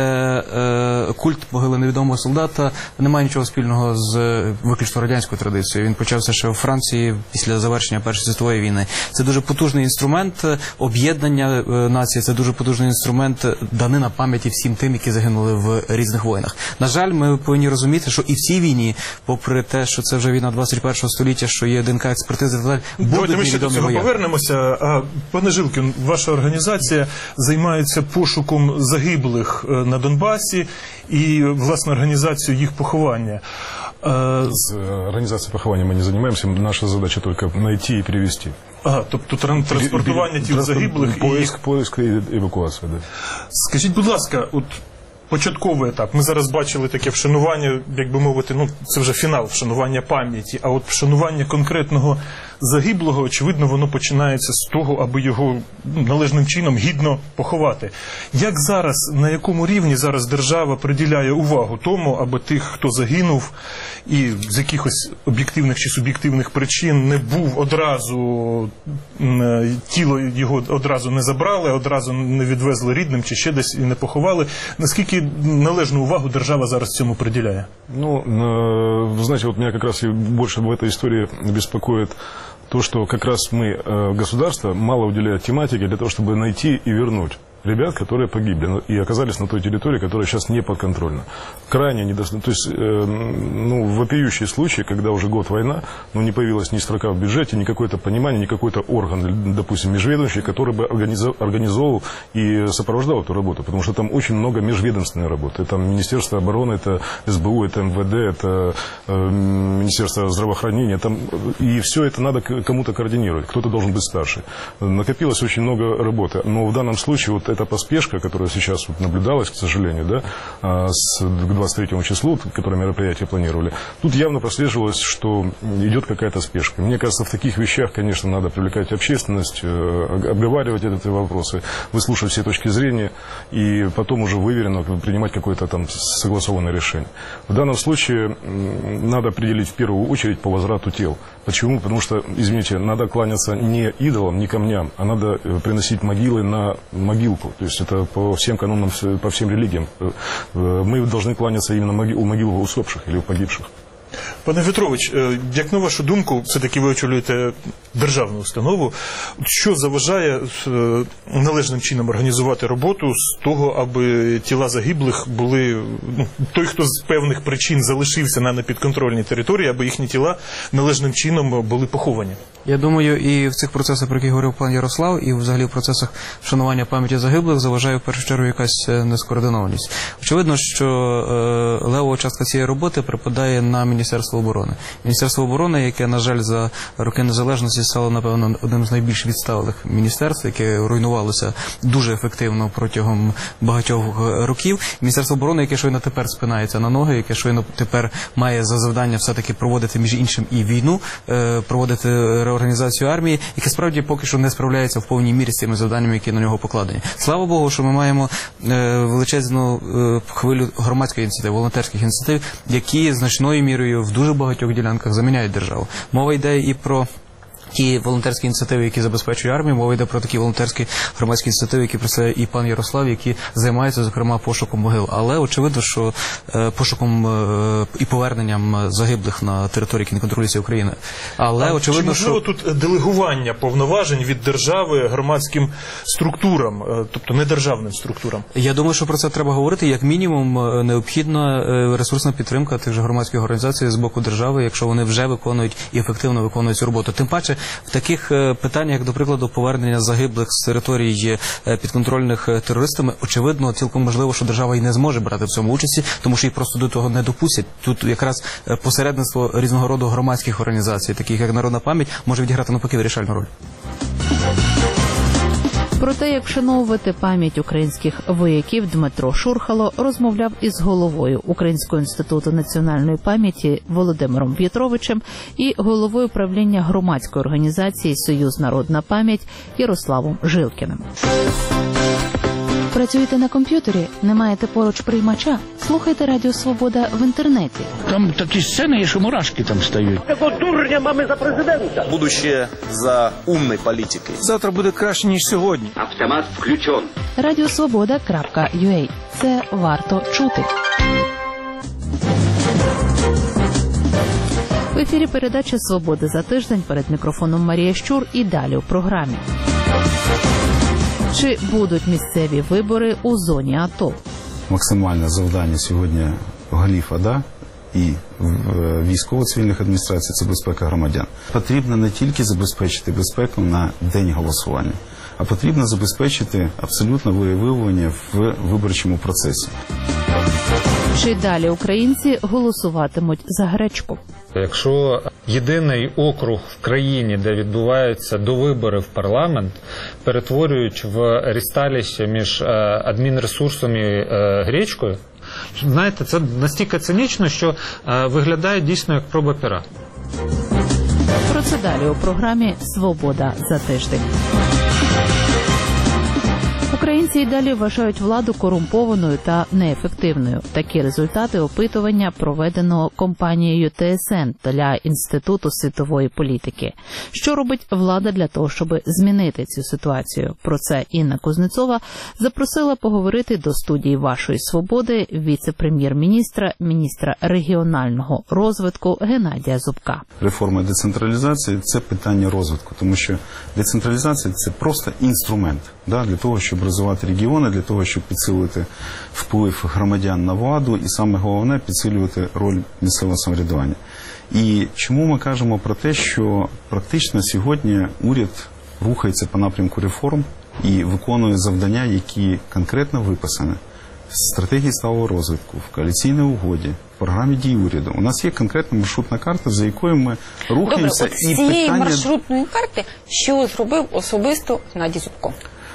е, культ могили невідомого солдата не має нічого спільного з виключно радянською традицією. Він почався ще у Франції після завершення Першої світової війни. Це дуже потужний інструмент об'єднання нації, це дуже потужний інструмент данина пам'яті всім тим, які загинули в різних воїнах. На жаль, ми повинні розуміти, що і в цій війні, попри те, що це вже війна двадцять першого століття, що є ДНК-експертизи, будуть ми ще до цього повернемося. А, пане Жилкін, ваша організація займається пошуком загиблих на Донбасі і, власне, організацією їх поховання. С организацией похования мы не занимаемся, наша задача только найти и перевести. Ага, тобто транспортування тіл загиблих поиск, і... Поиск і евакуація, да. Скажіть, будь ласка, от початковий етап. Ми зараз бачили таке вшанування, як би мовити, ну, це вже фінал вшанування пам'яті, а от вшанування конкретного загиблого, очевидно, воно починається з того, аби його ну, належним чином гідно поховати. Як зараз, на якому рівні зараз держава приділяє увагу тому, аби тих, хто загинув і з якихось об'єктивних чи суб'єктивних причин не був одразу, тіло його одразу не забрали, одразу не відвезли рідним чи ще десь і не поховали, наскільки належну увагу держава зараз цьому приділяє? Ну, вы знаете, вот меня как раз и больше в этой истории беспокоит то, что как раз мы, государство, мало уделяет тематике для того, чтобы найти и вернуть ребят, которые погибли и оказались на той территории, которая сейчас не подконтрольна. Крайне недостаточно. То есть, э, ну, вопиющий случай, когда уже год война, но не появилась ни строка в бюджете, ни какое-то понимание, ни какой-то орган, допустим, межведомственный, который бы организовывал и сопровождал эту работу, потому что там очень много межведомственной работы. Там Министерство обороны, это СБУ, это МВД, это э, Министерство здравоохранения, там, и все это надо кому-то координировать, кто-то должен быть старше. Накопилось очень много работы, но в данном случае вот эта поспешка, которая сейчас вот наблюдалась, к сожалению, да, с, к двадцать третьему числу, которое мероприятие планировали, тут явно прослеживалось, что идет какая-то спешка. Мне кажется, в таких вещах, конечно, надо привлекать общественность, обговаривать эти вопросы, выслушивать все точки зрения и потом уже выверенно принимать какое-то там согласованное решение. В данном случае надо определить в первую очередь по возврату тел. Почему? Потому что, извините, надо кланяться не идолам, не камням, а надо приносить могилы на могилку. То есть это по всем канонам, по всем религиям. Мы должны кланяться именно у могил усопших или у погибших. Пане В'ятрович, як на вашу думку, все-таки ви очолюєте державну установу, що заважає належним чином організувати роботу з того, аби тіла загиблих були, ну, той, хто з певних причин залишився на непідконтрольній території, аби їхні тіла належним чином були поховані? Я думаю, і в цих процесах, про які говорив пан Ярослав, і взагалі в процесах вшанування пам'яті загиблих заважає в першу чергу якась нескоординованість. Очевидно, що е, левова частка цієї роботи припадає на Міністерство Міністерство оборони. Міністерство оборони, яке, на жаль, за роки незалежності стало, напевно, одним з найбільш відсталих міністерств, яке руйнувалося дуже ефективно протягом багатьох років. Міністерство оборони, яке щойно тепер спинається на ноги, яке щойно тепер має за завдання все-таки проводити, між іншим, і війну, проводити реорганізацію армії, яке справді поки що не справляється в повній мірі з тими завданнями, які на нього покладені. Слава Богу, що ми маємо величезну хвилю громадської ініціативи, волонтерських ініціатив, які значною мірою в дуже багатьох ділянках заміняють державу. Мова йде і про ті волонтерські ініціативи, які забезпечують армію, мова йде про такі волонтерські громадські ініціативи, які представляє і пан Ярослав, які займаються, зокрема, пошуком могил. Але очевидно, що е, пошуком е, і поверненням загиблих на території, які не контролюються Україною. Але а очевидно, чи можливо що тут делегування повноважень від держави громадським структурам, тобто не державним структурам? Я думаю, що про це треба говорити. Як мінімум, необхідна ресурсна підтримка тих же громадських організацій з боку держави, якщо вони вже виконують і ефективно виконують цю роботу. Тим паче, в таких питаннях, як, до прикладу, повернення загиблих з територій підконтрольних терористами, очевидно, цілком можливо, що держава і не зможе брати в цьому участі, тому що їх просто до того не допустять. Тут якраз посередництво різного роду громадських організацій, таких як Народна пам'ять, може відіграти навпаки вирішальну роль. Про те, як вшановувати пам'ять українських вояків, Дмитро Шурхало розмовляв із головою Українського інституту національної пам'яті Володимиром В'ятровичем і головою правління громадської організації «Союз Народна пам'ять» Ярославом Жилкіним. Працюєте на комп'ютері? Не маєте поруч приймача? Слухайте Радіо Свобода в інтернеті. Там такі сцени є, що мурашки там стають. Такого дурня мами за президента. Будущее за умной политикой. Завтра буде краще, ніж сьогодні. Автомат включен. радіо свобода крапка ю а. Це варто чути. В ефірі передача «Свобода за тиждень». Перед мікрофоном Марія Щур і далі у програмі. Чи будуть місцеві вибори у зоні АТО? Максимальне завдання сьогодні голів ОДА і військово-цивільних адміністрацій – це безпека громадян. Потрібно не тільки забезпечити безпеку на день голосування, а потрібно забезпечити абсолютно виявлення в виборчому процесі. Чи далі українці голосуватимуть за гречку? Якщо єдиний округ в країні, де відбуваються довибори в парламент, перетворюють в рісталіще між адмінресурсом і гречкою, знаєте, це настільки цинічно, що виглядає дійсно як проба пера. Про це далі у програмі «Свобода за тиждень». Українці й далі вважають владу корумпованою та неефективною. Такі результати опитування, проведеного компанією Т С Н для Інституту світової політики. Що робить влада для того, щоб змінити цю ситуацію? Про це Інна Кузнецова запросила поговорити до студії «Вашої свободи» віце-прем'єр-міністра, міністра регіонального розвитку Геннадія Зубка. Реформа децентралізації – це питання розвитку, тому що децентралізація – це просто інструмент, да, для того, щоб розвивати регіони, для того, щоб підсилити вплив громадян на владу і, саме головне, підсилювати роль місцевого самоврядування. І чому ми кажемо про те, що практично сьогодні уряд рухається по напрямку реформ і виконує завдання, які конкретно виписані в стратегії сталого розвитку, в коаліційній угоді, в програмі дій уряду. У нас є конкретна маршрутна карта, за якою ми рухаємося. Добре, от з цієї питання... маршрутної карти, що зробив особисто Геннадій Зубко?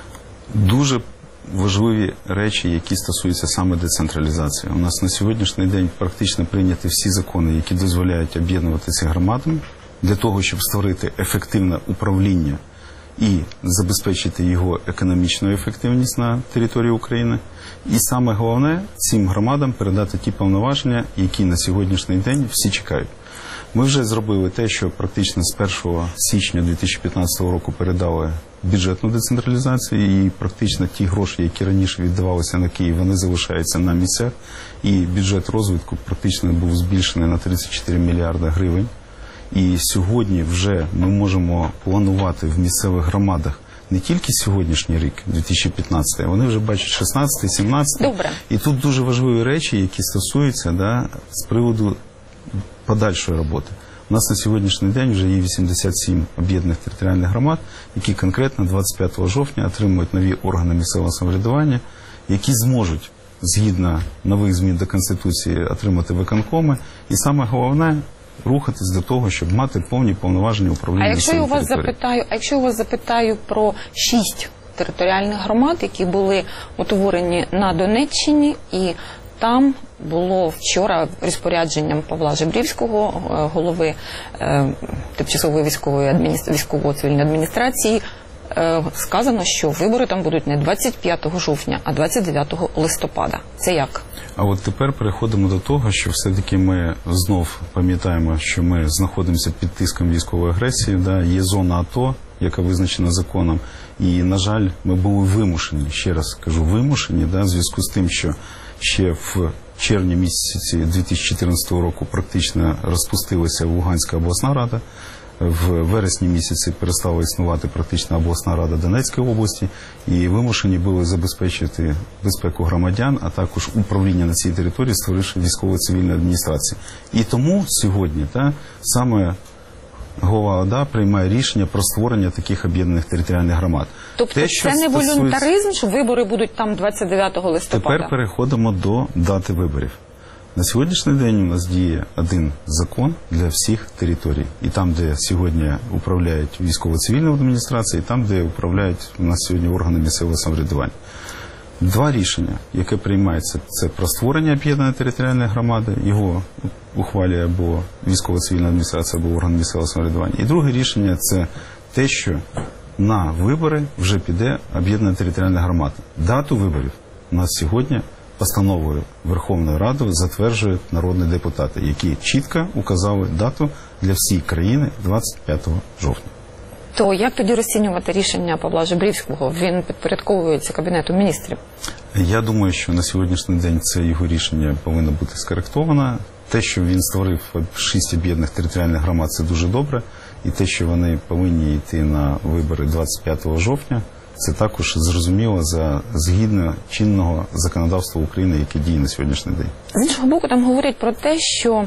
Дуже важливі речі, які стосуються саме децентралізації. У нас на сьогоднішній день практично прийняті всі закони, які дозволяють об'єднуватися громадами для того, щоб створити ефективне управління і забезпечити його економічну ефективність на території України. І саме головне, цим громадам передати ті повноваження, які на сьогоднішній день всі чекають. Ми вже зробили те, що практично з першого січня дві тисячі п'ятнадцятого року передали бюджетну децентралізацію, і практично ті гроші, які раніше віддавалися на Київ, вони залишаються на місцях, і бюджет розвитку практично був збільшений на тридцять чотири мільярди гривень. І сьогодні вже ми можемо планувати в місцевих громадах не тільки сьогоднішній рік, дві тисячі п'ятнадцятий, вони вже бачать шістнадцятий, сімнадцятий. Добре. І тут дуже важливі речі, які стосуються, да, з приводу подальшої роботи. У нас на сьогоднішній день вже є вісімдесят сім об'єднаних територіальних громад, які конкретно двадцять п'ятого жовтня отримують нові органи місцевого самоврядування, які зможуть згідно нових змін до Конституції, отримати виконкоми. І саме головне – рухатись до того, щоб мати повні повноваження управління. А якщо я у вас території. запитаю, а якщо я у вас запитаю про шість територіальних громад, які були утворені на Донеччині, і там було вчора розпорядженням Павла Жебрівського, голови е, тимчасової військової адміністра... військово-цивільної адміністрації, е, сказано, що вибори там будуть не двадцять п'ятого жовтня, а двадцять дев'ятого листопада. Це як? А от тепер переходимо до того, що все-таки ми знов пам'ятаємо, що ми знаходимося під тиском військової агресії, да, є зона АТО, яка визначена законом, і, на жаль, ми були вимушені, ще раз кажу, вимушені, да, в зв'язку з тим, що ще в червні місяці дві тисячі чотирнадцятого року практично розпустилася Луганська обласна рада, в вересні місяці перестала існувати практично обласна рада Донецької області, і вимушені були забезпечити безпеку громадян, а також управління на цій території, створивши військово-цивільну адміністрацію. І тому сьогодні та, саме голова ОДА приймає рішення про створення таких об'єднаних територіальних громад. Тобто Те, це що не стосується... волюнтаризм, що вибори будуть там двадцять дев'ятого листопада? Тепер переходимо до дати виборів. На сьогоднішній день у нас діє один закон для всіх територій. І там, де сьогодні управляють військово-цивільні адміністрації, і там, де управляють у нас сьогодні органи місцевого самоврядування. Два рішення, яке приймається, це про створення об'єднаної територіальної громади, його ухвалює або військово-цивільна адміністрація, або орган місцевого самоврядування. І друге рішення – це те, що на вибори вже піде об'єднана територіальна громада. Дату виборів у нас сьогодні постановою Верховної Ради затверджують народні депутати, які чітко указали дату для всієї країни двадцять п'ятого жовтня. То як тоді розцінювати рішення Павла Жебрівського? Він підпорядковується Кабінету міністрів. Я думаю, що на сьогоднішній день це його рішення повинно бути скоректовано. Те, що він створив шість об'єднаних територіальних громад, це дуже добре. І те, що вони повинні йти на вибори двадцять п'ятого жовтня, це також зрозуміло за згідно чинного законодавства України, яке діє на сьогоднішній день. З іншого боку, там говорять про те, що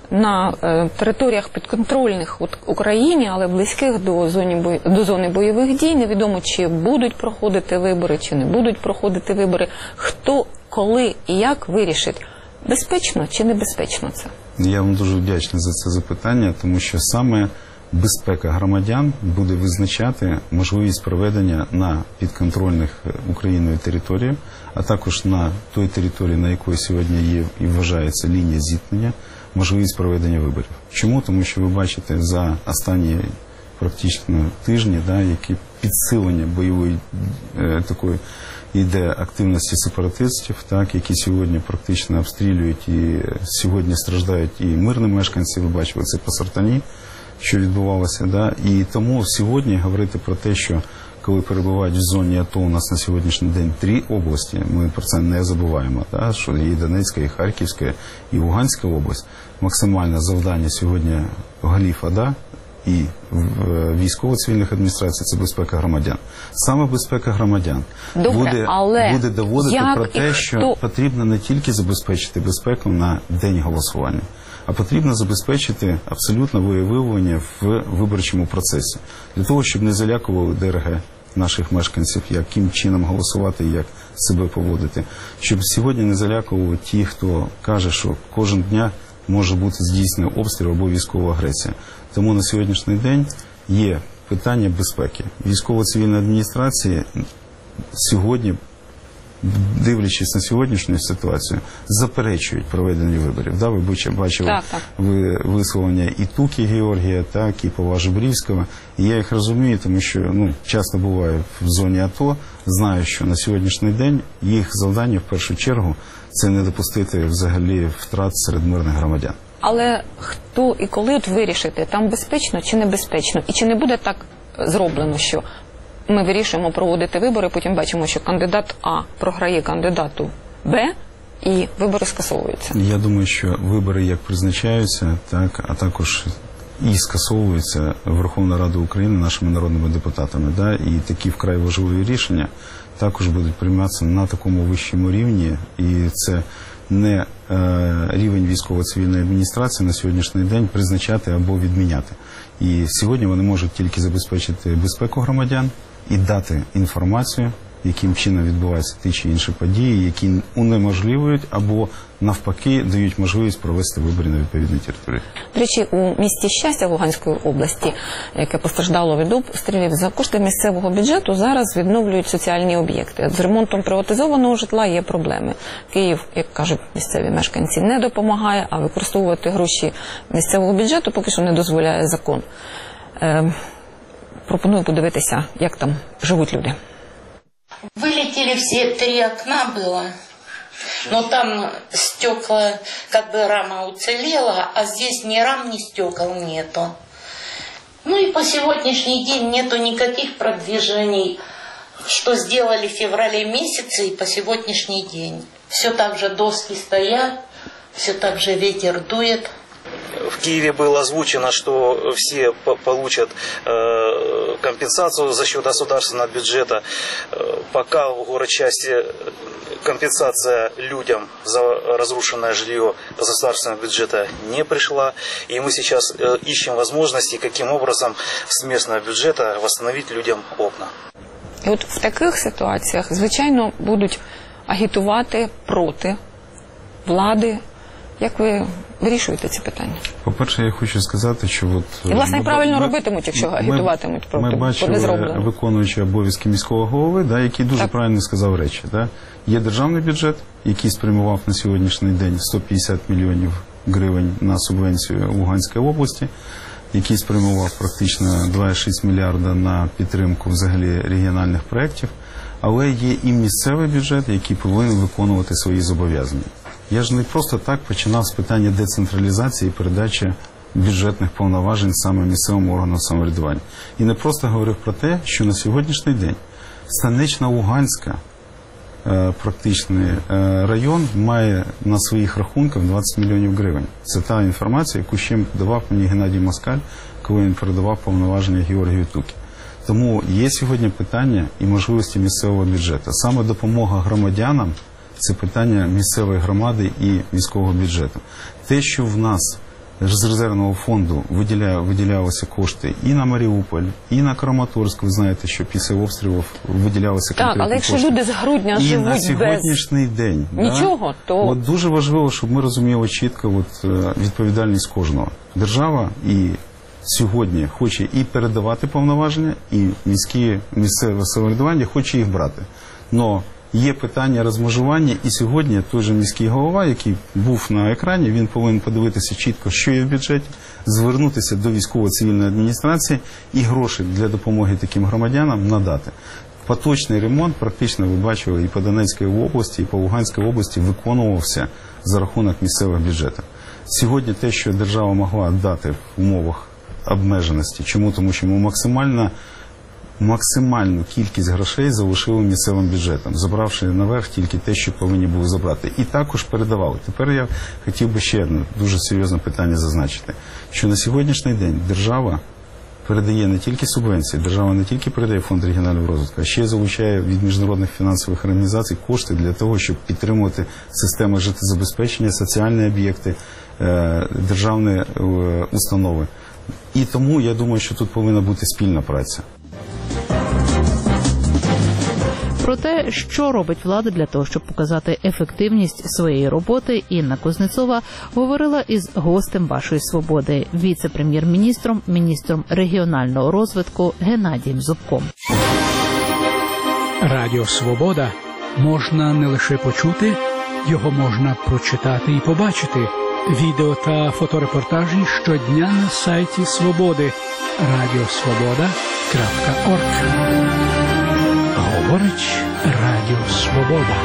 на е, територіях підконтрольних Україні, але близьких до, зоні бої, до зони бойових дій, невідомо, чи будуть проходити вибори, чи не будуть проходити вибори. Хто, коли і як вирішить, безпечно чи небезпечно це? Я вам дуже вдячний за це запитання, тому що саме безпека громадян буде визначати можливість проведення на підконтрольних Україною територіях, а також на той території, на якої сьогодні є і вважається лінія зіткнення, можливість проведення виборів. Чому? Тому що ви бачите за останні практично тижні, да, які підсилення бойової е, такої йде активності сепаратистів, так, які сьогодні практично обстрілюють і сьогодні страждають і мирні мешканці, ви бачили це по Сартані, що відбувалося. Да? І тому сьогодні говорити про те, що коли перебувають в зоні АТО, у нас на сьогоднішній день три області, ми про це не забуваємо, да? Що є Донецька, і Харківська, і Луганська область. Максимальне завдання сьогодні голів ОДА і військово-цивільних адміністрацій – це безпека громадян. Саме безпека громадян Добре, буде, але буде доводити як про те, що хто... потрібно не тільки забезпечити безпеку на день голосування, а потрібно забезпечити абсолютно волевиявлення в виборчому процесі. Для того, щоб не залякували ДРГ наших мешканців, яким чином голосувати і як себе поводити. Щоб сьогодні не залякували ті, хто каже, що кожен дня може бути здійснений обстріл або військова агресія. Тому на сьогоднішній день є питання безпеки. Військово-цивільна адміністрація сьогодні, дивлячись на сьогоднішню ситуацію, заперечують проведення виборів. Да, ви бачили так, так. висловлення і Туки Георгія, так, і Павла Жебрівського. І я їх розумію, тому що ну, часто буваю в зоні АТО, знаю, що на сьогоднішній день їх завдання в першу чергу це не допустити взагалі втрат серед мирних громадян. Але хто і коли от вирішити, там безпечно чи небезпечно? І чи не буде так зроблено, що ми вирішуємо проводити вибори, потім бачимо, що кандидат А програє кандидату Б, і вибори скасовуються? Я думаю, що вибори як призначаються, так, а також і скасовуються Верховна Рада України нашими народними депутатами. Да, і такі вкрай важливі рішення також будуть прийматися на такому вищому рівні, і це не е, рівень військово-цивільної адміністрації на сьогоднішній день призначати або відміняти. І сьогодні вони можуть тільки забезпечити безпеку громадян і дати інформацію яким чином відбуваються ті чи інші події, які унеможливують або навпаки дають можливість провести вибори на відповідній території. До речі, у місті Щастя Луганської області, яке постраждало від обстрілів, за кошти місцевого бюджету зараз відновлюють соціальні об'єкти. З ремонтом приватизованого житла є проблеми. Київ, як кажуть місцеві мешканці, не допомагає, а використовувати гроші місцевого бюджету поки що не дозволяє закон. Е, пропоную подивитися, як там живуть люди. Вылетели все три окна было, но там стекла, как бы рама уцелела, а здесь ни рам, ни стекол нету. Ну и по сегодняшний день нету никаких продвижений, что сделали в феврале месяце и по сегодняшний день. Все так же доски стоят, все так же ветер дует. В Киеве было озвучено, что все получат э, компенсацию за счет государственного бюджета. Э, пока в городчасти компенсация людям за разрушенное жилье государственного бюджета не пришла. И мы сейчас э, ищем возможности, каким образом с местного бюджета восстановить людям окна. І от в таких ситуаціях, звичайно, будуть агітувати проти влади. Як ви вирішуєте ці питання? По-перше, я хочу сказати, що от... І, власне, ми, правильно ми, робитимуть, якщо агітуватимуть проти. Ми бачили виконуючи обов'язки міського голови, да, який дуже так. правильно сказав речі. Да? Є державний бюджет, який спрямував на сьогоднішній день сто п'ятдесят мільйонів гривень на субвенцію Луганської області, який спрямував практично два цілих шість мільярда на підтримку взагалі регіональних проєктів, але є і місцевий бюджет, який повинен виконувати свої зобов'язання. Я ж не просто так починав з питання децентралізації і передачі бюджетних повноважень саме місцевим органам самоврядування. І не просто говорив про те, що на сьогоднішній день Станично-Луганська практичний район має на своїх рахунках двадцять мільйонів гривень. Це та інформація, яку ще давав мені Геннадій Москаль, коли він передавав повноваження Георгію Тукі. Тому є сьогодні питання і можливості місцевого бюджету. Саме допомога громадянам – це питання місцевої громади і міського бюджету. Те, що в нас з резервного фонду виділя, виділялися кошти і на Маріуполь, і на Краматорськ, ви знаєте, що після обстрілів виділялися конкретні кошти. Так, але якщо кошти. Люди з грудня і живуть на сьогоднішній без день, нічого, да, то... От дуже важливо, щоб ми розуміли чітко от, відповідальність кожного. Держава і сьогодні хоче і передавати повноваження, і міські, місцеве самоврядування хоче їх брати. Но є питання розмежування, і сьогодні той же міський голова, який був на екрані, він повинен подивитися чітко, що є в бюджеті, звернутися до військово-цивільної адміністрації і гроші для допомоги таким громадянам надати. Поточний ремонт, практично ви бачили, і по Донецькій області, і по Луганській області виконувався за рахунок місцевого бюджету. Сьогодні те, що держава могла дати в умовах обмеженості. Чому? Тому що ми максимально максимальну кількість грошей залишили місцевим бюджетом, забравши наверх тільки те, що повинні були забрати. І також передавали. Тепер я хотів би ще одне дуже серйозне питання зазначити, що на сьогоднішній день держава передає не тільки субвенції, держава не тільки передає фонд регіонального розвитку, а ще залучає від міжнародних фінансових організацій кошти для того, щоб підтримувати системи життєзабезпечення, соціальні об'єкти, державні установи. І тому я думаю, що тут повинна бути спільна праця. Про те, що робить влада для того, щоб показати ефективність своєї роботи, Інна Кузнецова говорила із гостем вашої свободи, віце-прем'єр-міністром, міністром регіонального розвитку Геннадієм Зубком. Радіо «Свобода» можна не лише почути, його можна прочитати і побачити. Відео та фоторепортажі щодня на сайті «Свободи» радіосвобода крапка орг. Говорить Радіо Свобода.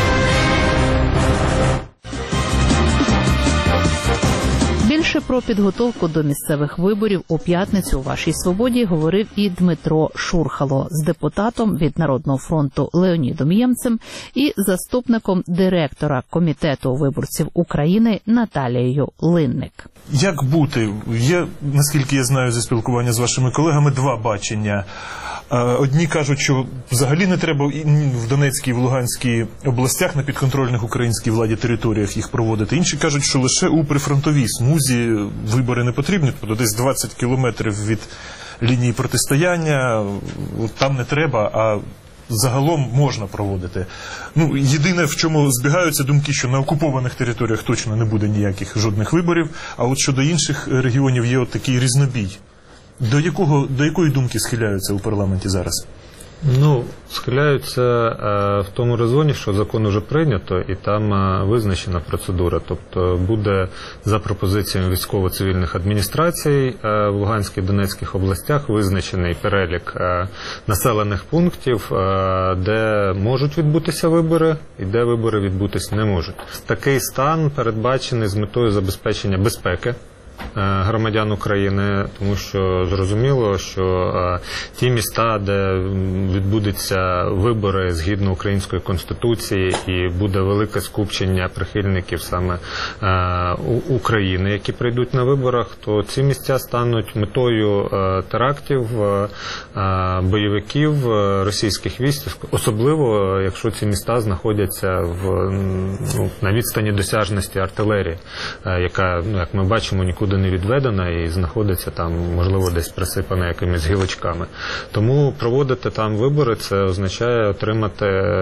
Більше про підготовку до місцевих виборів у п'ятницю у вашій свободі говорив і Дмитро Шурхало з депутатом від Народного фронту Леонідом Ємцем і заступником директора Комітету виборців України Наталією Линник. Як бути? Є, наскільки я знаю зі спілкування з вашими колегами, два бачення. Одні кажуть, що взагалі не треба в Донецькій і в Луганській областях на підконтрольних українській владі територіях їх проводити. Інші кажуть, що лише у прифронтовій смузі вибори не потрібні, тобто десь двадцять кілометрів від лінії протистояння, там не треба, а загалом можна проводити. Ну, єдине, в чому збігаються думки, що на окупованих територіях точно не буде ніяких жодних виборів, а от щодо інших регіонів є от такий різнобій. До якого, до якої думки схиляються у парламенті зараз? Ну, схиляються е, в тому резоні, що закон уже прийнято і там е, визначена процедура. Тобто буде за пропозиціями військово-цивільних адміністрацій е, в Луганській і Донецьких областях визначений перелік е, населених пунктів, е, де можуть відбутися вибори і де вибори відбутися не можуть. Такий стан передбачений з метою забезпечення безпеки громадян України, тому що зрозуміло, що е, ті міста, де відбудуться вибори згідно Української Конституції і буде велике скупчення прихильників саме е, України, які прийдуть на виборах, то ці місця стануть метою е, терактів, е, бойовиків, е, російських військ, особливо, якщо ці міста знаходяться в, ну, на відстані досяжності артилерії, е, яка, ну, як ми бачимо, нікуди не відведена і знаходиться там, можливо, десь присипана якимись гілочками. Тому проводити там вибори, це означає отримати,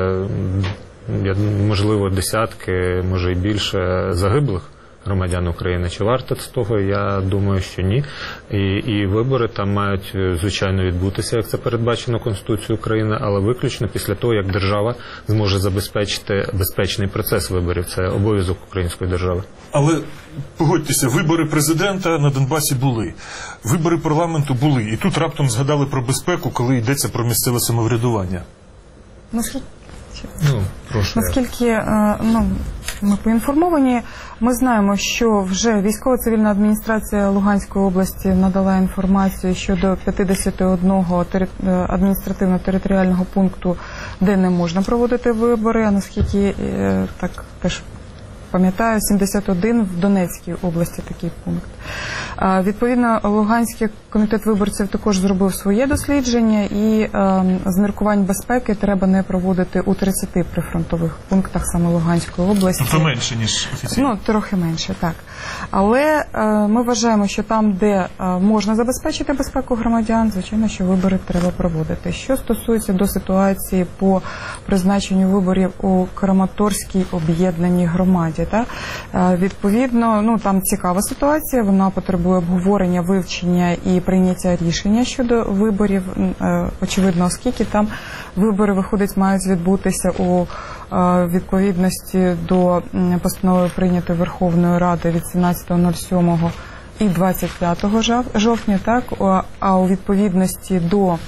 можливо, десятки, може і більше загиблих громадян України. Чи варто з того? Я думаю, що ні. І, і вибори там мають, звичайно, відбутися, як це передбачено Конституцією України, але виключно після того, як держава зможе забезпечити безпечний процес виборів. Це обов'язок української держави. Але, погодьтеся, вибори президента на Донбасі були, вибори парламенту були, і тут раптом згадали про безпеку, коли йдеться про місцеве самоврядування. Ну, прошу. Наскільки ну, ми поінформовані, ми знаємо, що вже військово-цивільна адміністрація Луганської області надала інформацію щодо п'ятдесят один адміністративно-територіального пункту, де не можна проводити вибори, а наскільки так теж пам'ятаю, сімдесят один в Донецькій області такий пункт. Відповідно, Луганський комітет виборців також зробив своє дослідження, і з міркувань безпеки треба не проводити у тридцяти прифронтових пунктах саме Луганської області. Тобто менше, ніж офіційно? Ну, трохи менше, так. Але ми вважаємо, що там, де можна забезпечити безпеку громадян, звичайно, що вибори треба проводити. Що стосується до ситуації по призначенню виборів у Краматорській об'єднаній громаді, та, відповідно, ну, там цікава ситуація, вона потребує обговорення, вивчення і прийняття рішення щодо виборів. Очевидно, оскільки там вибори, виходить, мають відбутися у відповідності до постанови, прийнятої Верховною Радою від сімнадцятого сьомого і двадцять п'ятого жовтня, так, а у відповідності до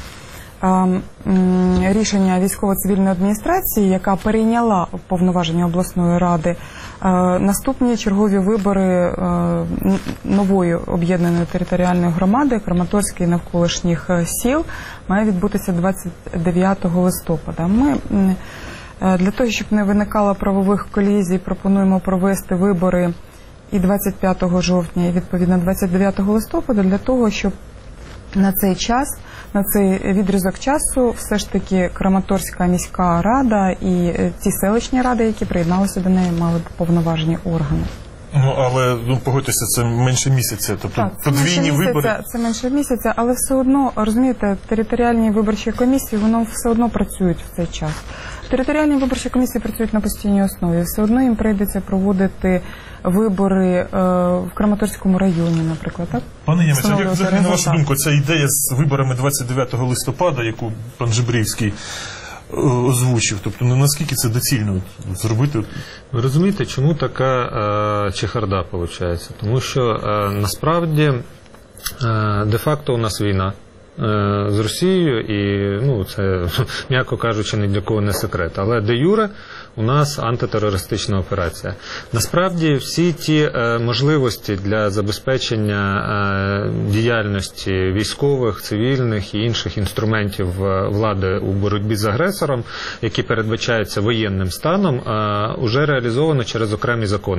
рішення військово-цивільної адміністрації, яка перейняла повноваження обласної ради, наступні чергові вибори нової об'єднаної територіальної громади Краматорської і навколишніх сіл має відбутися двадцять дев'ятого листопада. Ми для того, щоб не виникало правових колізій, пропонуємо провести вибори і двадцять п'ятого жовтня, і відповідно двадцять дев'ятого листопада, для того, щоб на цей час, на цей відрізок часу все ж таки Краматорська міська рада і ті селищні ради, які приєдналися до неї, мали повноважені органи. Ну, але, ну, погодьтеся, це менше місяця, тобто так, подвійні вибори. Це менше місяця, але все одно, розумієте, територіальні виборчі комісії, воно все одно працюють в цей час. Територіальні виборчі комісії працюють на постійній основі. Все одно їм прийдеться проводити вибори е, в Краматорському районі, наприклад. Так? Пане Ємець, як взагалі, на вашу думку, ця ідея з виборами двадцять дев'ятого листопада, яку пан Жебрівський озвучив, тобто наскільки це доцільно зробити? Ви розумієте, чому така е, чехарда виходить? Тому що е, насправді е, де-факто у нас війна з Росією, і, ну, це, м'яко кажучи, ні для кого не секрет. Але де-юре у нас антитерористична операція. Насправді, всі ті е, можливості для забезпечення е, діяльності військових, цивільних і інших інструментів влади у боротьбі з агресором, які передбачаються воєнним станом, е, уже реалізовано через окремі закони.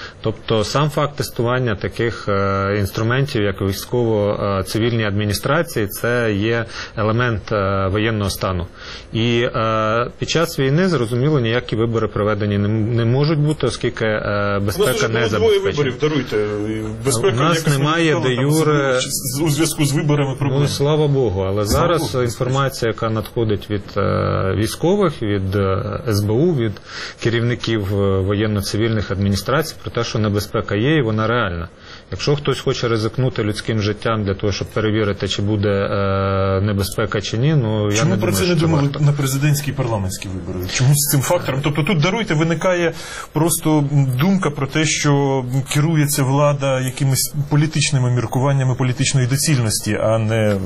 Тобто сам факт тестування таких е, інструментів, як військово-цивільні адміністрації, це є елемент е, воєнного стану. І е, під час війни, зрозуміло, ніякі вибори проведені не, не можуть бути, оскільки е, безпека не забезпечена. Двоє виборів, даруйте. Безпека у нас немає де юре у зв'язку з виборами проблем. Ну, слава Богу, але слава зараз Богу, інформація, яка надходить від е, військових, від е, ес бе у, від керівників воєнно-цивільних адміністрацій про те, що небезпека є і вона реальна. Якщо хтось хоче ризикнути людським життям для того, щоб перевірити, чи буде е, небезпека чи ні, ну я Чому не про думаю, це не що думали варто. на президентські і парламентські вибори? Чому з цим фактором? Тобто тут, даруйте, виникає просто думка про те, що керується влада якимись політичними міркуваннями політичної доцільності, а не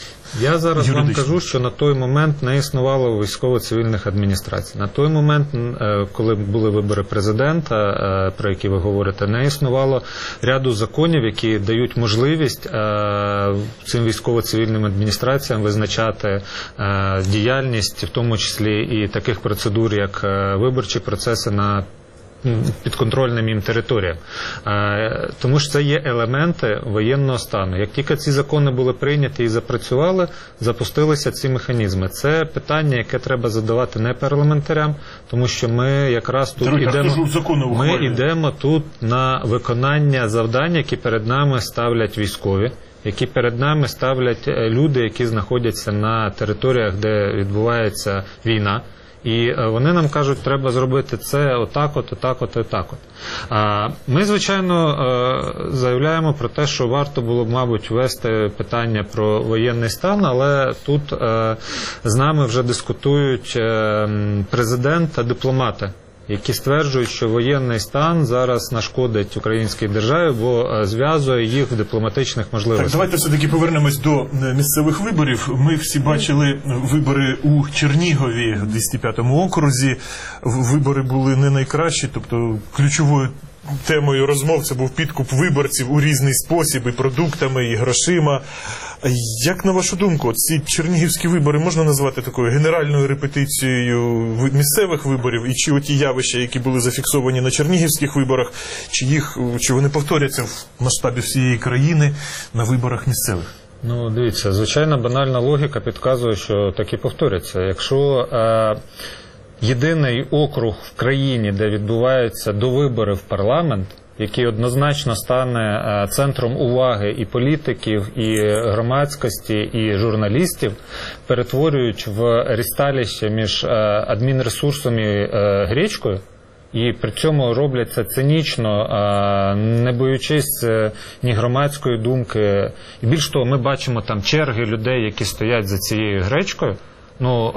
Я зараз юридично. вам кажу, що на той момент не існувало військово-цивільних адміністрацій. На той момент, коли були вибори президента, про які ви говорите, не існувало ряду законів, які дають можливість цим військово-цивільним адміністраціям визначати діяльність, в тому числі і таких процедур, як виборчі процеси на підконтрольним їм територіям. Тому що це є елементи воєнного стану. Як тільки ці закони були прийняті і запрацювали, запустилися ці механізми. Це питання, яке треба задавати не парламентарям, тому що ми якраз тут Дорогі, йдемо, ми йдемо тут на виконання завдань, які перед нами ставлять військові, які перед нами ставлять люди, які знаходяться на територіях, де відбувається війна. І вони нам кажуть, треба зробити це отак от, отак от, отак от. Ми, звичайно, заявляємо про те, що варто було б, мабуть, ввести питання про воєнний стан, але тут з нами вже дискутують президент та дипломати, які стверджують, що воєнний стан зараз нашкодить українській державі, бо зв'язує їх в дипломатичних можливостях. Так, давайте все-таки повернемось до місцевих виборів. Ми всі бачили вибори у Чернігові, в двісті п'ятому окрузі. Вибори були не найкращі, тобто ключовою темою розмов це був підкуп виборців у різний спосіб, і продуктами, і грошима. Як, на вашу думку, ці чернігівські вибори можна назвати такою генеральною репетицією місцевих виборів? І чи оті явища, які були зафіксовані на чернігівських виборах, чи, їх, чи вони повторяться в масштабі всієї країни на виборах місцевих? Ну, дивіться, звичайно, банальна логіка підказує, що так і повторяться. Якщо е, єдиний округ в країні, де відбуваються довибори в парламент, який однозначно стане центром уваги і політиків, і громадськості, і журналістів, перетворюють в рісталище між адмінресурсом і гречкою, і при цьому роблять це цинічно, не боючись ні громадської думки. І більш того, ми бачимо там черги людей, які стоять за цією гречкою. Ну,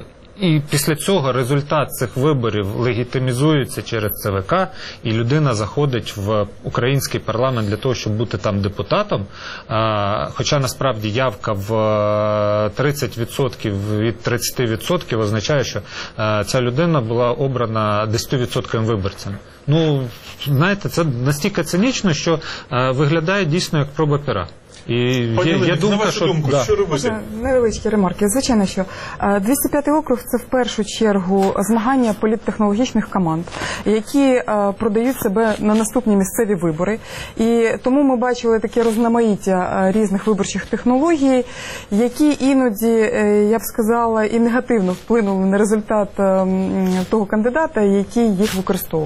і після цього результат цих виборів легітимізується через це ве ка, і людина заходить в український парламент для того, щоб бути там депутатом, хоча насправді явка в тридцять відсотків від тридцяти відсотків означає, що ця людина була обрана десять відсотків виборцями. Ну, знаєте, це настільки цинічно, що виглядає дійсно як проба пера. І є, є думка, на що... думку, да. що робити? Невеличкі ремарки. Звичайно, що двісті п'ятий округ – це в першу чергу змагання політтехнологічних команд, які продають себе на наступні місцеві вибори. І тому ми бачили таке розноманіття різних виборчих технологій, які іноді, я б сказала, і негативно вплинули на результат того кандидата, який їх використовував.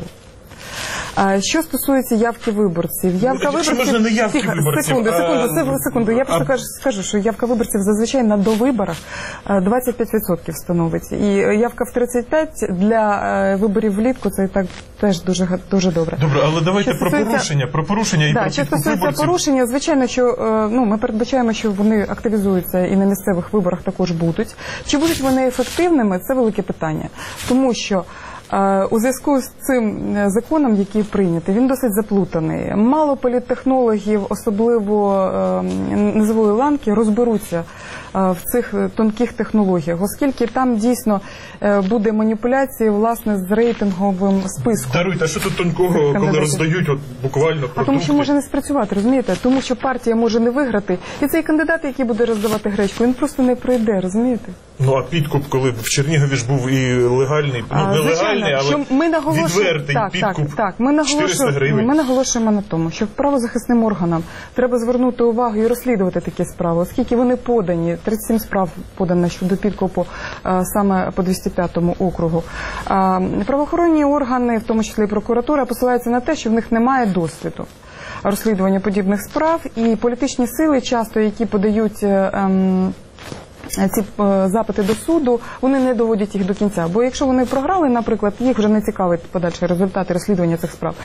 Що стосується явки виборців, явка ну, виборців... можна не явки Тихо, виборців, секунду, секунду, а... секунду. Я просто а... скажу, що явка виборців зазвичай на довиборах двадцять п'ять відсотків становить. І явка в тридцять п'ять для виборів влітку це і так теж дуже, дуже добре. Добре, але давайте що про стосується... порушення, про порушення і да, про що підкуп стосується виборців. порушення, звичайно, що ну, ми передбачаємо, що вони активізуються і на місцевих виборах також будуть. Чи будуть вони ефективними, це велике питання. Тому що у зв'язку з цим законом, який прийнятий, він досить заплутаний. Мало політтехнологів, особливо низової ланки, розберуться в цих тонких технологіях, оскільки там дійсно буде маніпуляції, власне, з рейтинговим списком. Даруйте, а що тут тонкого, коли роздають от, буквально продукти? А тому що може не спрацювати, розумієте? Тому що партія може не виграти. І цей кандидат, який буде роздавати гречку, він просто не пройде, розумієте? Ну, а підкуп, коли в Чернігові ж був і легальний, ну, а, нелегальний, Мінімальний, але що ми наголошуємо, відвертий так, підкуп так, так, ми наголошуємо, чотириста гривень. ми наголошуємо на тому, що правозахисним органам треба звернути увагу і розслідувати такі справи, оскільки вони подані, тридцять сім справ подано щодо підкупу а, саме по двісті п'ятому округу. А, правоохоронні органи, в тому числі і прокуратура, посилаються на те, що в них немає досвіду розслідування подібних справ, і політичні сили часто, які подають ем, ці е, запити до суду, вони не доводять їх до кінця. Бо якщо вони програли, наприклад, їх вже не цікавить подальші результати розслідування цих справ.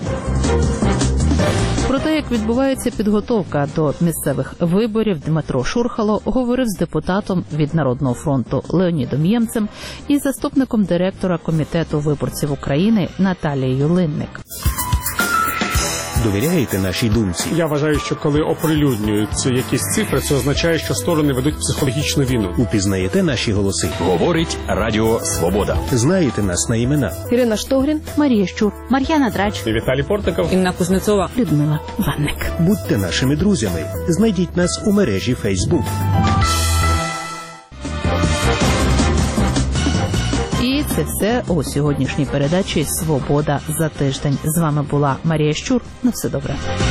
Про те, як відбувається підготовка до місцевих виборів, Дмитро Шурхало говорив з депутатом від Народного фронту Леонідом Ємцем і заступником директора Комітету виборців України Наталією Линник. Довіряєте нашій думці? Я вважаю, що коли оприлюднюються якісь цифри, це означає, що сторони ведуть психологічну війну. Упізнаєте наші голоси? Говорить Радіо Свобода. Знаєте нас на імена? Ірина Штогрін, Марія Щур, Мар'яна Драч, Віталій Портиков, Інна Кузнецова, Людмила Ванник. Будьте нашими друзями. Знайдіть нас у мережі Фейсбук. І це все у сьогоднішній передачі «Свобода за тиждень». З вами була Марія Щур. На все добре.